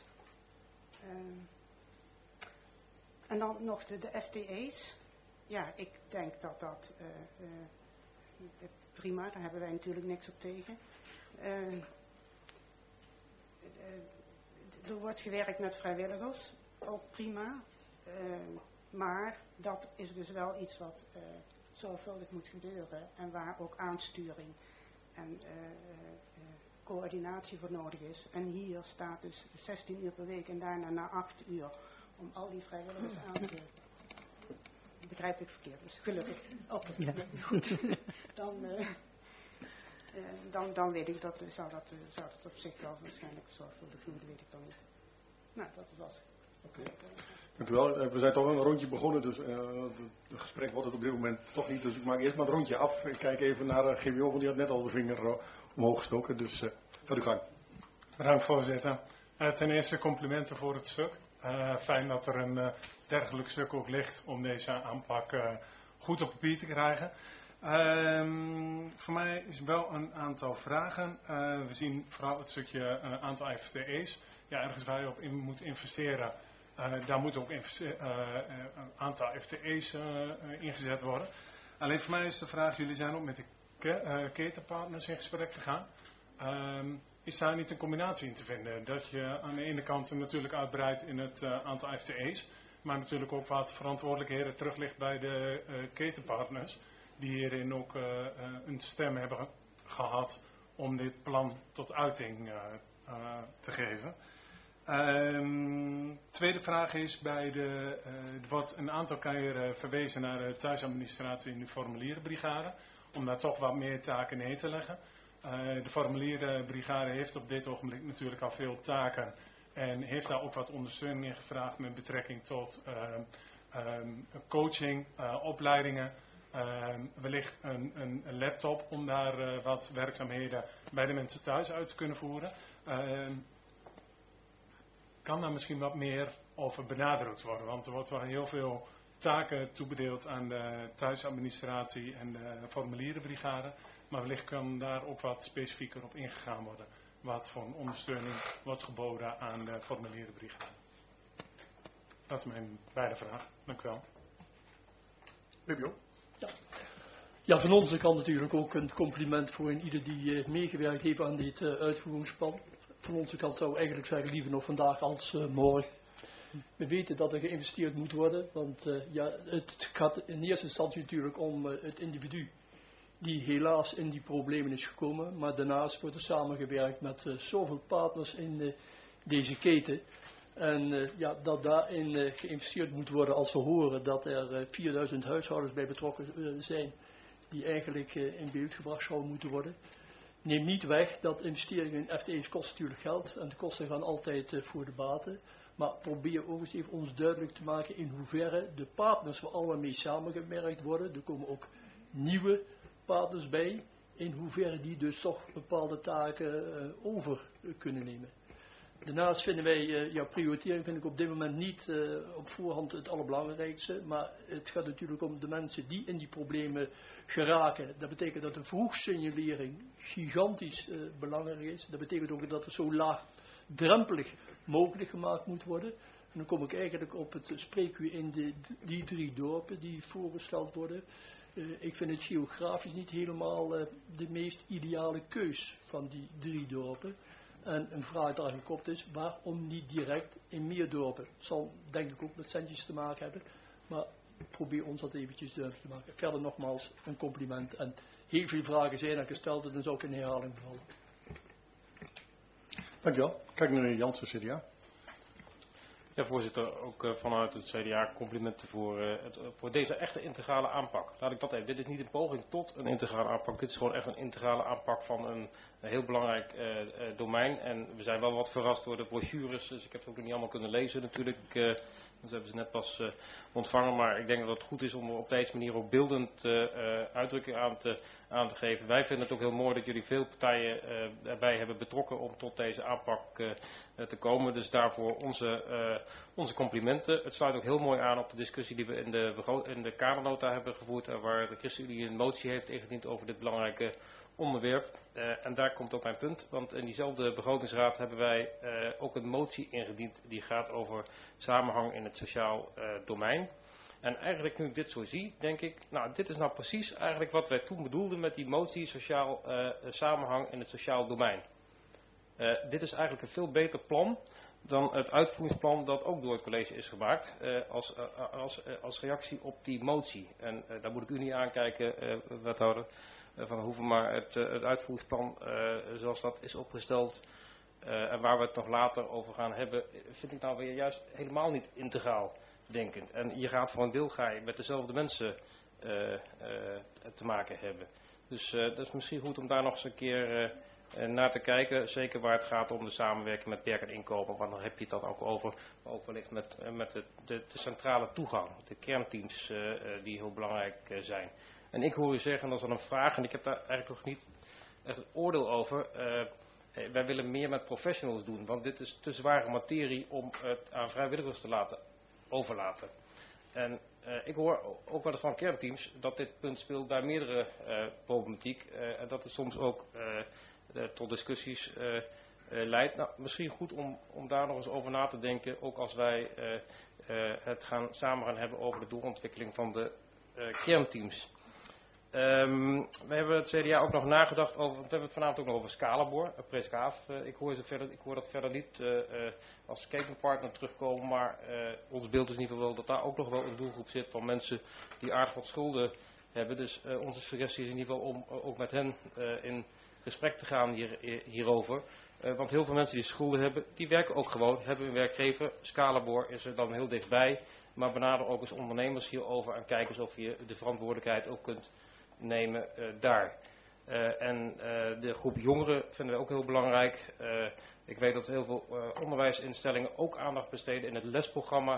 En dan nog de FTE's. Ja, ik denk dat prima, daar hebben wij natuurlijk niks op tegen. Er wordt gewerkt met vrijwilligers, ook prima. Maar dat is dus wel iets wat zorgvuldig moet gebeuren en waar ook aansturing en coördinatie voor nodig is. En hier staat dus 16 uur per week en daarna naar 8 uur om al die vrijwilligers aan te... Begrijp ik verkeerd, dus gelukkig. Oké, ja. Nee, goed. Dan weet ik dat, zou dat op zich wel waarschijnlijk zorgvuldig genoeg, weet ik dan niet. Nou, dat was... Okay. Dank u wel. We zijn toch een rondje begonnen, dus het gesprek wordt het op dit moment toch niet. Dus ik maak eerst maar het rondje af. Ik kijk even naar GWO, want die had net al de vinger omhoog gestoken. Dus gaat u gang. Bedankt, voorzitter. Ten eerste complimenten voor het stuk. Fijn dat er een dergelijk stuk ook ligt om deze aanpak goed op papier te krijgen. Voor mij is wel een aantal vragen. We zien vooral het stukje aantal FTE's. Ja, ergens waar je op in moet investeren, daar moet ook een aantal FTE's ingezet worden. Alleen voor mij is de vraag, jullie zijn ook met de ketenpartners in gesprek gegaan. Is daar niet een combinatie in te vinden? Dat je aan de ene kant natuurlijk uitbreidt in het aantal FTE's, maar natuurlijk ook wat verantwoordelijkheden terug ligt bij de ketenpartners, die hierin ook een stem hebben gehad om dit plan tot uiting te geven. Tweede vraag is, er wordt een aantal keren verwezen naar de thuisadministratie in de formulierenbrigade, om daar toch wat meer taken neer te leggen. De formulierenbrigade heeft op dit ogenblik natuurlijk al veel taken en heeft daar ook wat ondersteuning in gevraagd met betrekking tot coaching, opleidingen, wellicht een laptop om daar wat werkzaamheden bij de mensen thuis uit te kunnen voeren. Kan daar misschien wat meer over benadrukt worden, want er wordt wel heel veel taken toebedeeld aan de thuisadministratie en de formulierenbrigade. Maar wellicht kan daar ook wat specifieker op ingegaan worden. Wat voor ondersteuning wordt geboden aan de formulierenbrigade. Dat is mijn beide vraag. Dank u wel. Bibio? Ja, van onze kant natuurlijk ook een compliment voor ieder die meegewerkt heeft aan dit uitvoeringsplan. Van onze kant zou ik eigenlijk zeggen liever nog vandaag als morgen. We weten dat er geïnvesteerd moet worden, want het gaat in eerste instantie natuurlijk om het individu die helaas in die problemen is gekomen, maar daarnaast wordt er samengewerkt met zoveel partners in deze keten. En dat daarin geïnvesteerd moet worden als we horen dat er 4000 huishoudens bij betrokken zijn, die eigenlijk in beeld gebracht zouden moeten worden. Neem niet weg dat investeringen in FTE's kosten natuurlijk geld en de kosten gaan altijd voor de baten. Maar probeer ook eens even ons duidelijk te maken in hoeverre de partners waar allemaal mee samengewerkt worden, er komen ook nieuwe partners bij, in hoeverre die dus toch bepaalde taken over kunnen nemen. Daarnaast vinden wij, prioritering vind ik op dit moment niet op voorhand het allerbelangrijkste, maar het gaat natuurlijk om de mensen die in die problemen geraken. Dat betekent dat de vroegsignalering gigantisch belangrijk is. Dat betekent ook dat het zo laagdrempelig mogelijk gemaakt moet worden. En dan kom ik eigenlijk op het spreekuur in die 3 dorpen die voorgesteld worden. Ik vind het geografisch niet helemaal de meest ideale keus van die 3 dorpen. En een vraag daar gekoppeld is, waarom niet direct in meer dorpen? Het zal denk ik ook met centjes te maken hebben, maar probeer ons dat eventjes duidelijk te maken. Verder nogmaals een compliment. En heel veel vragen zijn er gesteld en dan zou ik in herhaling vallen. Dankjewel. Kijk naar meneer Jansen, CDA. Ja, voorzitter, ook vanuit het CDA complimenten voor deze echte integrale aanpak. Laat ik dat even. Dit is niet een poging tot een integrale aanpak. Dit is gewoon echt een integrale aanpak van een heel belangrijk domein. En we zijn wel wat verrast door de brochures. Dus ik heb het ook nog niet allemaal kunnen lezen natuurlijk. Dat hebben ze net pas ontvangen. Maar ik denk dat het goed is om op deze manier ook beeldend uitdrukking aan te geven. Wij vinden het ook heel mooi dat jullie veel partijen erbij hebben betrokken om tot deze aanpak te komen. Dus daarvoor onze complimenten. Het sluit ook heel mooi aan op de discussie die we in de kadernota hebben gevoerd. Waar de ChristenUnie een motie heeft ingediend over dit belangrijke onderwerp. En daar komt ook mijn punt. Want in diezelfde begrotingsraad hebben wij ook een motie ingediend die gaat over samenhang in het sociaal domein. En eigenlijk nu ik dit zo zie, denk ik, nou dit is nou precies eigenlijk wat wij toen bedoelden met die motie sociaal samenhang in het sociaal domein. Dit is eigenlijk een veel beter plan dan het uitvoeringsplan dat ook door het college is gemaakt als reactie op die motie. En daar moet ik u niet aankijken, wethouder Van Hoeven, maar het uitvoeringsplan zoals dat is opgesteld en waar we het nog later over gaan hebben, vind ik nou weer juist helemaal niet integraal denkend. En je gaat voor een deel met dezelfde mensen te maken hebben. Dus dat is misschien goed om daar nog eens een keer naar te kijken, zeker waar het gaat om de samenwerking met werk en inkomen, want dan heb je het dan ook over, maar ook wellicht met de centrale toegang, de kernteams die heel belangrijk zijn. En ik hoor u zeggen, dat is dan een vraag, en ik heb daar eigenlijk nog niet echt een oordeel over, wij willen meer met professionals doen, want dit is te zware materie om het aan vrijwilligers te overlaten. En ik hoor ook wel eens van kernteams dat dit punt speelt bij meerdere problematiek, en dat het soms ook tot discussies leidt. Nou, misschien goed om daar nog eens over na te denken, ook als wij het samen gaan hebben over de doorontwikkeling van de kernteams. We hebben het CDA ook nog nagedacht over, want we hebben het vanavond ook nog over Scalabor, Preskaaf. Ik hoor dat verder niet als ketenpartner terugkomen, maar ons beeld is in ieder geval wel dat daar ook nog wel een doelgroep zit van mensen die aardig wat schulden hebben. Dus onze suggestie is in ieder geval om ook met hen in gesprek te gaan hierover. Want heel veel mensen die schulden hebben, die werken ook gewoon, hebben een werkgever. Scalabor is er dan heel dichtbij, maar benader ook eens ondernemers hierover en kijk eens of je de verantwoordelijkheid ook kunt nemen daar. En de groep jongeren vinden we ook heel belangrijk. Ik weet dat heel veel onderwijsinstellingen ook aandacht besteden in het lesprogramma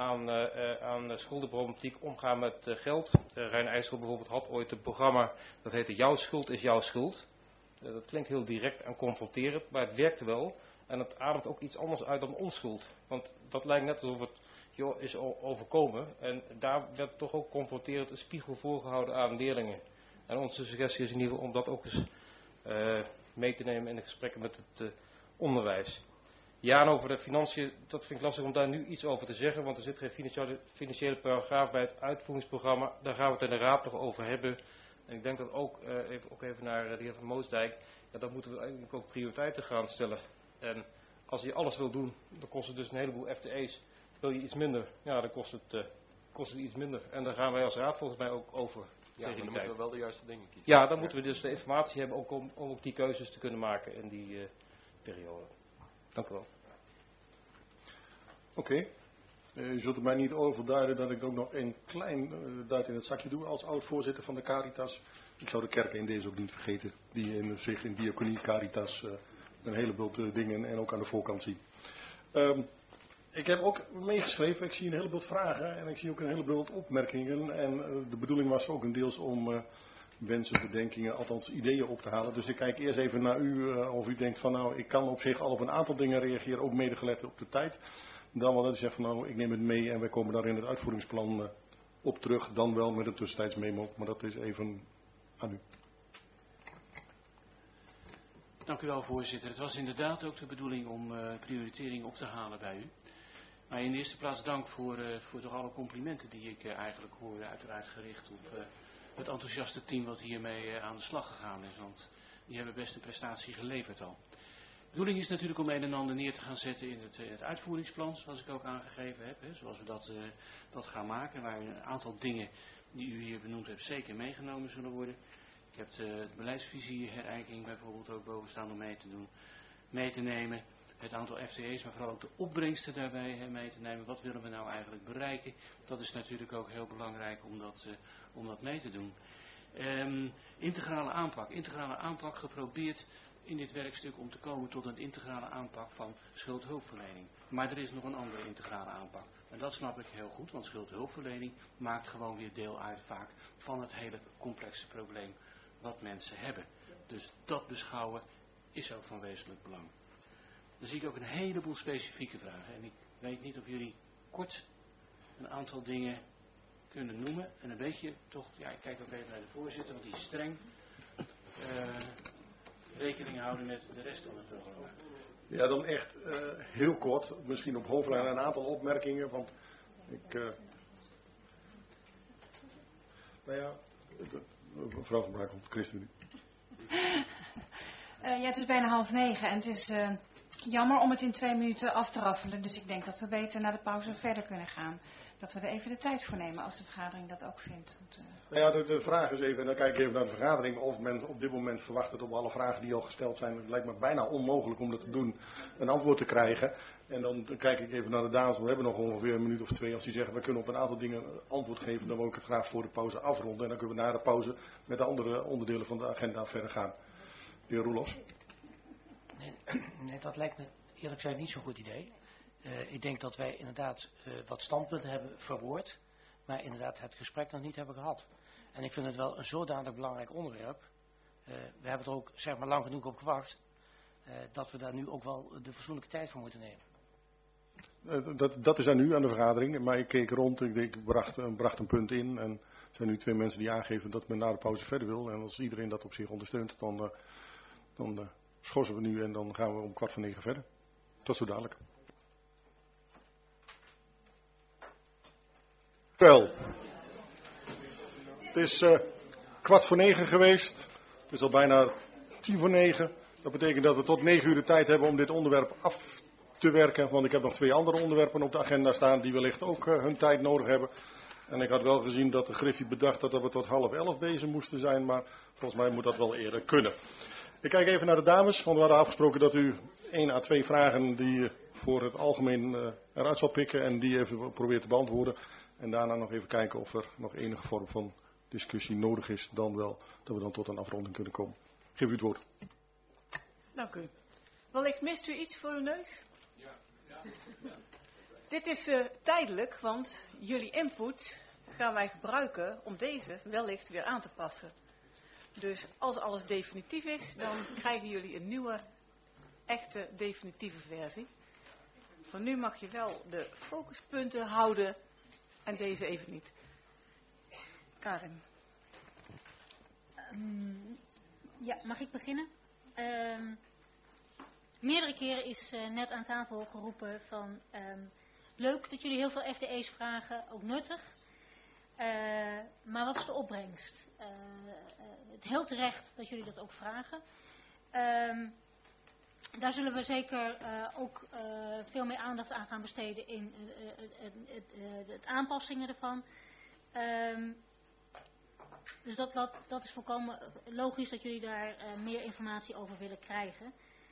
aan schuldenproblematiek, omgaan met geld. Rijn IJssel bijvoorbeeld had ooit een programma dat heette Jouw schuld is jouw schuld. Dat klinkt heel direct en confronterend, maar het werkte wel. En het ademt ook iets anders uit dan onschuld. Want dat lijkt net alsof het is overkomen. En daar werd toch ook confronterend een spiegel voorgehouden aan leerlingen. En onze suggestie is in ieder geval om dat ook eens mee te nemen in de gesprekken met het onderwijs. Ja, en over de financiën, dat vind ik lastig om daar nu iets over te zeggen, want er zit geen financiële paragraaf bij het uitvoeringsprogramma. Daar gaan we het in de raad toch over hebben. En ik denk dat ook even naar de heer Van Moosdijk, ja, dan moeten we eigenlijk ook prioriteiten gaan stellen. En als je alles wil doen, dan kost het dus een heleboel FTE's. Wil je iets minder, ja, dan kost het iets minder. En daar gaan wij als raad volgens mij ook over. Ja, maar dan moeten we wel de juiste dingen kiezen. Ja, dan moeten we dus de informatie hebben ook om ook die keuzes te kunnen maken in die periode. Dank u wel. Oké. U zult er mij niet overduiden dat ik ook nog een klein duit in het zakje doe als oud-voorzitter van de Caritas. Ik zou de kerken in deze ook niet vergeten, die zich in diaconie, Caritas, een heleboel dingen en ook aan de voorkant zien. Ik heb ook meegeschreven, ik zie een heleboel vragen en ik zie ook een heleboel opmerkingen. En de bedoeling was ook een deels om wensen, bedenkingen, althans ideeën op te halen. Dus ik kijk eerst even naar u of u denkt van nou, ik kan op zich al op een aantal dingen reageren, ook mede gelet op de tijd. Dan wel dat u zegt van nou, ik neem het mee en wij komen daar in het uitvoeringsplan op terug. Dan wel met een tussentijds memo, maar dat is even aan u. Dank u wel, voorzitter. Het was inderdaad ook de bedoeling om prioritering op te halen bij u. Maar in de eerste plaats dank voor toch alle complimenten die ik eigenlijk hoor, uiteraard gericht op het enthousiaste team wat hiermee aan de slag gegaan is. Want die hebben best een prestatie geleverd al. De bedoeling is natuurlijk om een en ander neer te gaan zetten in het uitvoeringsplan, zoals ik ook aangegeven heb. Hè, zoals we dat gaan maken, waar een aantal dingen die u hier benoemd hebt zeker meegenomen zullen worden. Ik heb de beleidsvisie herijking bijvoorbeeld ook boven staan om mee te nemen. het aantal FTE's, maar vooral ook de opbrengsten daarbij mee te nemen. Wat willen we nou eigenlijk bereiken? Dat is natuurlijk ook heel belangrijk om dat mee te doen. Integrale aanpak geprobeerd in dit werkstuk om te komen tot een integrale aanpak van schuldhulpverlening. Maar er is nog een andere integrale aanpak. En dat snap ik heel goed, want schuldhulpverlening maakt gewoon weer deel uit vaak van het hele complexe probleem wat mensen hebben. Dus dat beschouwen is ook van wezenlijk belang. Dan zie ik ook een heleboel specifieke vragen. En ik weet niet of jullie kort een aantal dingen kunnen noemen. En een beetje toch, ja, ik kijk ook even naar de voorzitter, want die is streng. Rekening houden met de rest van het programma. Ja, dan echt heel kort, misschien op hoofdlijn een aantal opmerkingen, want mevrouw Van Braak, ChristenUnie. Ja, het is bijna 8:30 en het is jammer om het in 2 minuten af te raffelen. Dus ik denk dat we beter na de pauze verder kunnen gaan. Dat we er even de tijd voor nemen als de vergadering dat ook vindt. De vraag is even, en dan kijk ik even naar de vergadering, of men op dit moment verwacht dat op alle vragen die al gesteld zijn, het lijkt me bijna onmogelijk om dat te doen, een antwoord te krijgen. En dan kijk ik even naar de dames, we hebben nog ongeveer een minuut of 2. Als die zeggen, we kunnen op een aantal dingen antwoord geven, dan wil ik het graag voor de pauze afronden. En dan kunnen we na de pauze met de andere onderdelen van de agenda verder gaan. De heer Roelofs. Nee, dat lijkt me eerlijk gezegd niet zo'n goed idee. Ik denk dat wij inderdaad wat standpunten hebben verwoord, maar inderdaad het gesprek nog niet hebben gehad. En ik vind het wel een zodanig belangrijk onderwerp. We hebben er ook zeg maar lang genoeg op gewacht, dat we daar nu ook wel de fatsoenlijke tijd voor moeten nemen. Dat is aan u, aan de vergadering. Maar ik keek rond, ik bracht een punt in. En er zijn nu 2 mensen die aangeven dat men na de pauze verder wil. En als iedereen dat op zich ondersteunt, dan schorsen we nu en dan gaan we om 8:45 verder. Tot zo dadelijk. Wel, het is 8:45 geweest. Het is al bijna 8:50. Dat betekent dat we tot 9 uur de tijd hebben om dit onderwerp af te werken. Want ik heb nog 2 andere onderwerpen op de agenda staan die wellicht ook hun tijd nodig hebben. En ik had wel gezien dat de Griffie bedacht dat we tot 10:30 bezig moesten zijn. Maar volgens mij moet dat wel eerder kunnen. Ik kijk even naar de dames, want we hadden afgesproken dat u 1 à 2 vragen die voor het algemeen eruit zal pikken en die even probeert te beantwoorden. En daarna nog even kijken of er nog enige vorm van discussie nodig is, dan wel dat we dan tot een afronding kunnen komen. Geef u het woord. Dank u. Wellicht mist u iets voor uw neus? Ja. Dit is tijdelijk, want jullie input gaan wij gebruiken om deze wellicht weer aan te passen. Dus als alles definitief is, dan krijgen jullie een nieuwe, echte definitieve versie. Voor nu mag je wel de focuspunten houden en deze even niet. Karin. Ja, mag ik beginnen? Meerdere keren is net aan tafel geroepen van leuk dat jullie heel veel FTE's vragen, ook nuttig. Maar wat is de opbrengst? Het heel terecht dat jullie dat ook vragen. Daar zullen we zeker ook veel meer aandacht aan gaan besteden in het aanpassingen ervan. Dus dat is volkomen logisch dat jullie daar meer informatie over willen krijgen.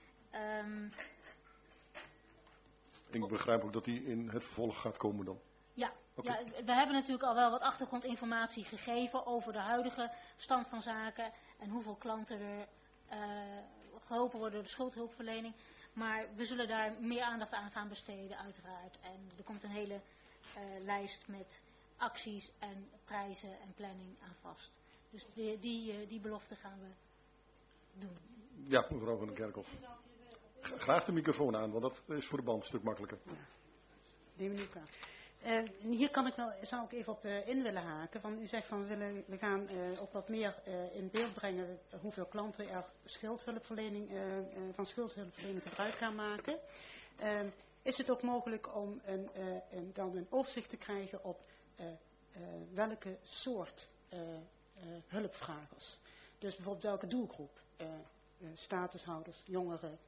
Ik begrijp ook dat die in het vervolg gaat komen dan. Ja, Okay. ja, we hebben natuurlijk al wel wat achtergrondinformatie gegeven over de huidige stand van zaken en hoeveel klanten er geholpen worden door de schuldhulpverlening. Maar we zullen daar meer aandacht aan gaan besteden uiteraard. En er komt een hele lijst met acties en prijzen en planning aan vast. Dus die belofte gaan we doen. Ja, mevrouw van den Kerkhof. Graag de microfoon aan, want dat is voor de band een stuk makkelijker. Neem me niet aan. Hier zou ik even op in willen haken. Want u zegt van we gaan ook wat meer in beeld brengen hoeveel klanten er van schuldhulpverlening gebruik gaan maken. Is het ook mogelijk om dan een overzicht te krijgen op welke soort hulpvragers? Dus bijvoorbeeld welke doelgroep? Statushouders, jongeren,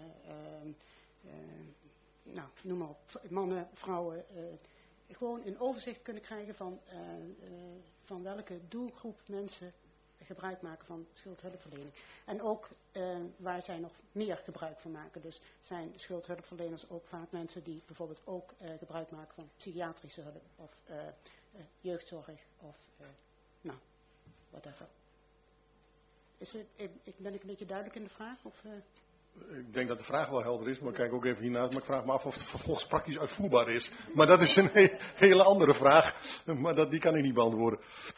noem maar op, mannen, vrouwen. Gewoon een overzicht kunnen krijgen van welke doelgroep mensen gebruik maken van schuldhulpverlening. En ook waar zij nog meer gebruik van maken. Dus zijn schuldhulpverleners ook vaak mensen die bijvoorbeeld ook gebruik maken van psychiatrische hulp of jeugdzorg of nou, whatever. Ben ik een beetje duidelijk in de vraag? Of, Ik denk dat de vraag wel helder is, maar ik kijk ook even hiernaast. Maar ik vraag me af of het vervolgens praktisch uitvoerbaar is. Maar dat is een hele andere vraag. Maar die kan ik niet beantwoorden.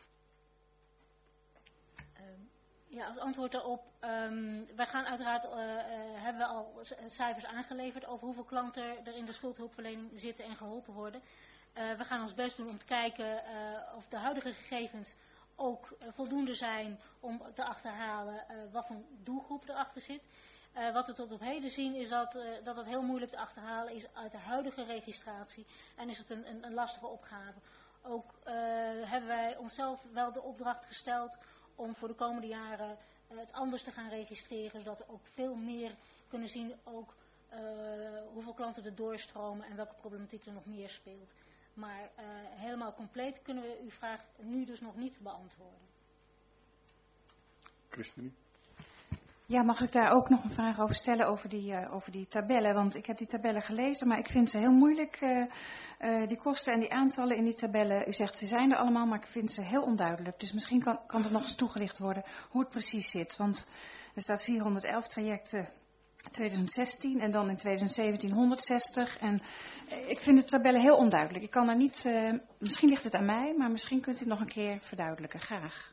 Ja, als antwoord daarop. Wij gaan uiteraard, hebben we al cijfers aangeleverd over hoeveel klanten er in de schuldhulpverlening zitten en geholpen worden. We gaan ons best doen om te kijken of de huidige gegevens ook voldoende zijn om te achterhalen wat voor doelgroep erachter zit. Wat we tot op heden zien is dat het heel moeilijk te achterhalen is uit de huidige registratie en is het een lastige opgave. Ook hebben wij onszelf wel de opdracht gesteld om voor de komende jaren het anders te gaan registreren, zodat we ook veel meer kunnen zien ook hoeveel klanten er doorstromen en welke problematiek er nog meer speelt. Maar helemaal compleet kunnen we uw vraag nu dus nog niet beantwoorden. Christine? Ja, mag ik daar ook nog een vraag over stellen over die tabellen? Want ik heb die tabellen gelezen, maar ik vind ze heel moeilijk. Die kosten en die aantallen in die tabellen. U zegt ze zijn er allemaal, maar ik vind ze heel onduidelijk. Dus misschien kan er nog eens toegelicht worden hoe het precies zit. Want er staat 411 trajecten 2016 en dan in 2017 160. En ik vind de tabellen heel onduidelijk. Ik kan er niet, misschien ligt het aan mij, maar misschien kunt u het nog een keer verduidelijken. Graag.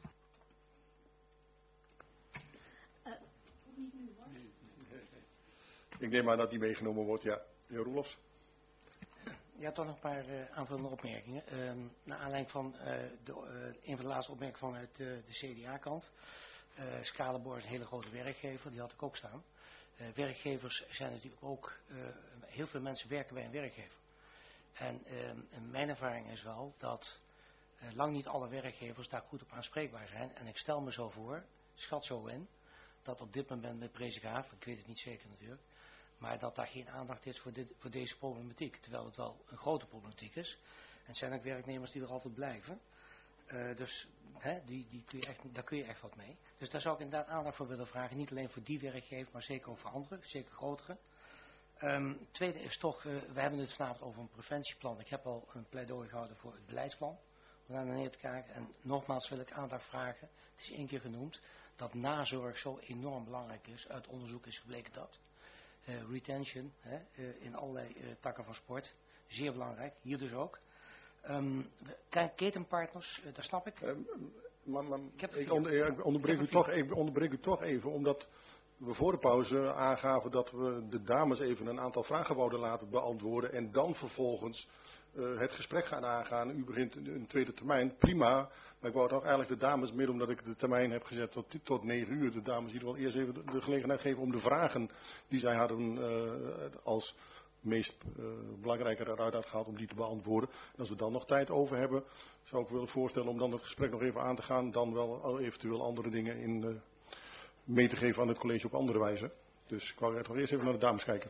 Ik neem aan dat die meegenomen wordt, ja. Heer Roelofs? Ja, toch nog een paar aanvullende opmerkingen. Naar aanleiding van een van de laatste opmerkingen vanuit de CDA-kant. Scalabor is een hele grote werkgever, die had ik ook staan. Werkgevers zijn natuurlijk ook, heel veel mensen werken bij een werkgever. En mijn ervaring is wel dat lang niet alle werkgevers daar goed op aanspreekbaar zijn. En ik stel me zo voor, schat zo in, dat op dit moment bij Presikhaaf, ik weet het niet zeker natuurlijk, maar dat daar geen aandacht is voor deze problematiek. Terwijl het wel een grote problematiek is. En het zijn ook werknemers die er altijd blijven. Dus daar kun je echt wat mee. Dus daar zou ik inderdaad aandacht voor willen vragen. Niet alleen voor die werkgever, maar zeker ook voor anderen. Zeker grotere. Tweede is toch, we hebben het vanavond over een preventieplan. Ik heb al een pleidooi gehouden voor het beleidsplan. Om daar naar neer te kijken. En nogmaals wil ik aandacht vragen. Het is 1 keer genoemd. Dat nazorg zo enorm belangrijk is. Uit onderzoek is gebleken dat. Retention in allerlei takken van sport. Zeer belangrijk. Hier dus ook. Ketenpartners, dat snap ik. Ik onderbreek u toch even, omdat we voor de pauze aangaven dat we de dames even een aantal vragen wouden laten beantwoorden en dan vervolgens het gesprek gaan aangaan. U begint een tweede termijn, prima. Maar ik wou toch eigenlijk de dames, midden omdat ik de termijn heb gezet tot 9 uur, de dames in ieder geval eerst even de gelegenheid geven om de vragen die zij hadden als meest belangrijke eruit uitgehaald om die te beantwoorden. En als we dan nog tijd over hebben, zou ik willen voorstellen om dan het gesprek nog even aan te gaan, dan wel eventueel andere dingen in mee te geven aan het college op andere wijze. Dus ik wou toch eerst even naar de dames kijken.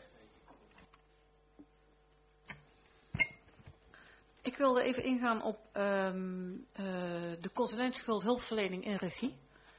Ik wilde even ingaan op de consulentschuldhulpverlening in regie.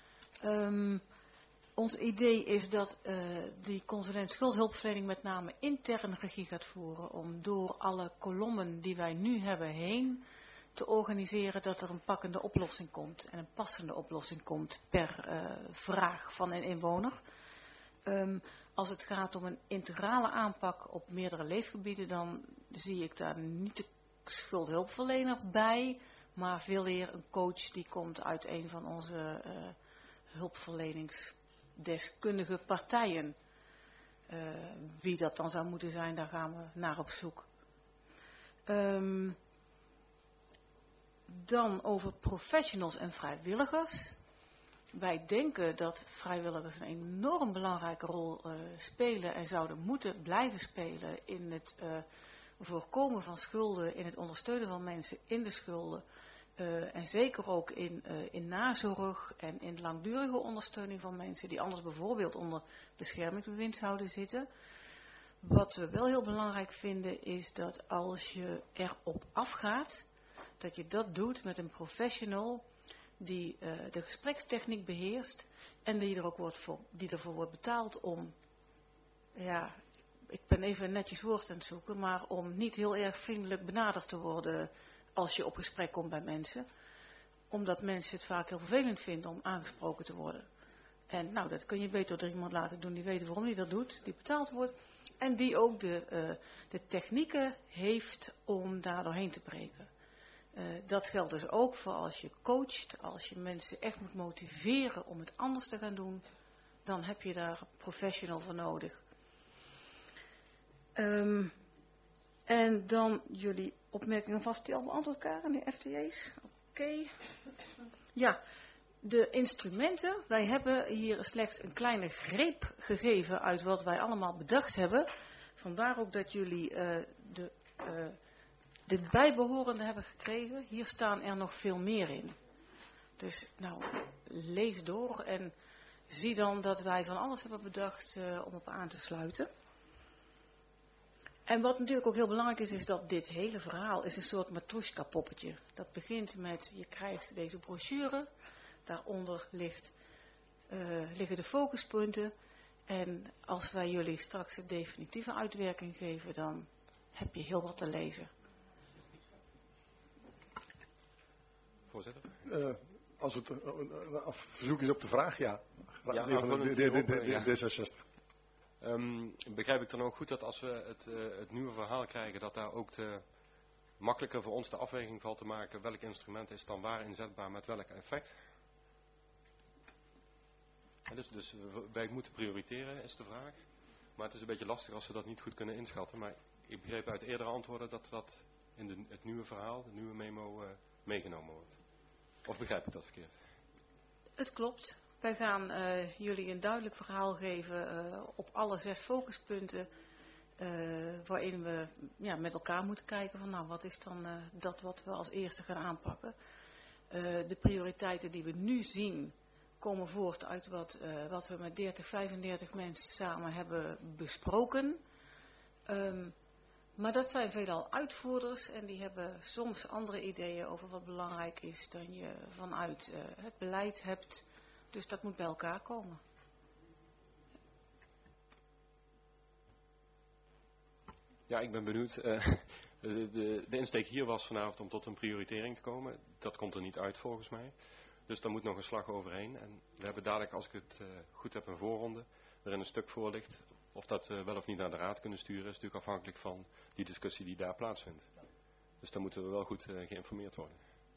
Ons idee is dat die consulentschuldhulpverlening met name interne regie gaat voeren om door alle kolommen die wij nu hebben heen te organiseren dat er een pakkende oplossing komt en een passende oplossing komt per vraag van een inwoner. Als het gaat om een integrale aanpak op meerdere leefgebieden, dan zie ik daar niet de schuldhulpverlener bij, maar veel eer een coach die komt uit een van onze hulpverleningsdeskundige partijen. Wie dat dan zou moeten zijn, daar gaan we naar op zoek. Dan over professionals en vrijwilligers. Wij denken dat vrijwilligers een enorm belangrijke rol spelen en zouden moeten blijven spelen in het voorkomen van schulden, in het ondersteunen van mensen in de schulden. En zeker ook in nazorg en in langdurige ondersteuning van mensen die anders bijvoorbeeld onder beschermingsbewind zouden zitten. Wat we wel heel belangrijk vinden is dat als je erop afgaat, dat je dat doet met een professional die de gesprekstechniek beheerst en die ervoor wordt betaald om, ja, ik ben even een netjes woord aan het zoeken, maar om niet heel erg vriendelijk benaderd te worden als je op gesprek komt bij mensen. Omdat mensen het vaak heel vervelend vinden om aangesproken te worden. En nou, dat kun je beter door iemand laten doen die weet waarom hij dat doet, die betaald wordt. En die ook de technieken heeft om daar doorheen te breken. Dat geldt dus ook voor als je coacht, als je mensen echt moet motiveren om het anders te gaan doen. Dan heb je daar een professional voor nodig. En dan jullie opmerkingen vast die al beantwoord elkaar, de FTE's. Oké. Ja, de instrumenten. Wij hebben hier slechts een kleine greep gegeven uit wat wij allemaal bedacht hebben. Vandaar ook dat jullie de bijbehorende hebben gekregen. Hier staan er nog veel meer in. Dus nou, lees door en zie dan dat wij van alles hebben bedacht om op aan te sluiten. En wat natuurlijk ook heel belangrijk is dat dit hele verhaal is een soort matroeska poppetje. Dat begint met, je krijgt deze brochure, daaronder liggen de focuspunten. En als wij jullie straks de definitieve uitwerking geven, dan heb je heel wat te lezen. Voorzitter? Als het verzoek is op de vraag, ja. Ja, D66. Begrijp ik dan ook goed dat als we het nieuwe verhaal krijgen, dat daar ook makkelijker voor ons de afweging valt te maken welk instrument is dan waar inzetbaar met welk effect? En dus wij moeten prioriteren, is de vraag. Maar het is een beetje lastig als we dat niet goed kunnen inschatten. Maar ik begreep uit eerdere antwoorden dat dat in het nieuwe verhaal, de nieuwe memo, meegenomen wordt. Of begrijp ik dat verkeerd? Het klopt. Wij gaan jullie een duidelijk verhaal geven op alle 6 focuspunten. Waarin we met elkaar moeten kijken van nou, wat is dan dat wat we als eerste gaan aanpakken. De prioriteiten die we nu zien komen voort uit wat we met 30, 35 mensen samen hebben besproken. Maar dat zijn veelal uitvoerders en die hebben soms andere ideeën over wat belangrijk is dan je vanuit het beleid hebt. Dus dat moet bij elkaar komen. Ja, ik ben benieuwd. De insteek hier was vanavond om tot een prioritering te komen. Dat komt er niet uit volgens mij. Dus daar moet nog een slag overheen. En we hebben dadelijk, als ik het goed heb, een voorronde waarin een stuk voor ligt. Of dat we wel of niet naar de raad kunnen sturen is natuurlijk afhankelijk van die discussie die daar plaatsvindt. Dus daar moeten we wel goed geïnformeerd worden.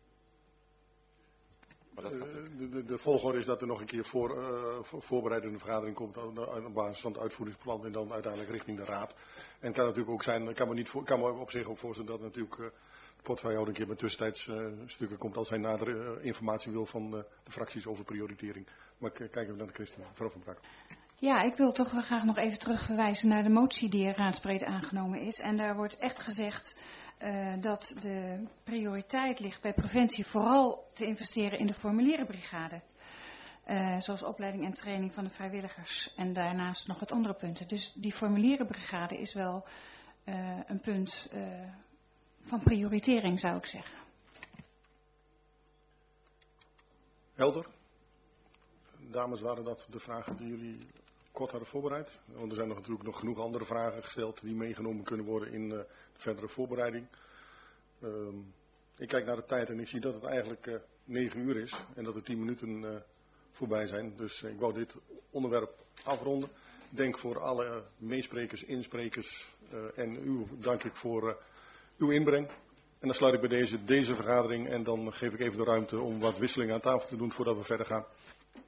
Maar dat de volgorde is dat er nog een keer voorbereidende vergadering komt op basis van het uitvoeringsplan en dan uiteindelijk richting de raad. En het kan natuurlijk ook zijn, ik kan me op zich ook voorstellen dat natuurlijk de portefeuillehouder een keer met tussentijds stukken komt als hij nadere informatie wil van de fracties over prioritering. Maar kijk even naar de Christine, mevrouw Van Brakel. Ja, ik wil toch wel graag nog even terugverwijzen naar de motie die raadsbreed aangenomen is. En daar wordt echt gezegd dat de prioriteit ligt bij preventie vooral te investeren in de formulierenbrigade. Zoals opleiding en training van de vrijwilligers en daarnaast nog wat andere punten. Dus die formulierenbrigade is wel een punt van prioritering, zou ik zeggen. Helder. Dames, waren dat de vragen die jullie kort hadden voorbereid? Want er zijn natuurlijk nog genoeg andere vragen gesteld die meegenomen kunnen worden in de verdere voorbereiding. Ik kijk naar de tijd en ik zie dat het eigenlijk 9 uur is en dat er 10 minuten voorbij zijn. Dus ik wou dit onderwerp afronden. Ik denk voor alle meesprekers, insprekers en u dank ik voor uw inbreng. En dan sluit ik bij deze vergadering en dan geef ik even de ruimte om wat wisseling aan tafel te doen voordat we verder gaan.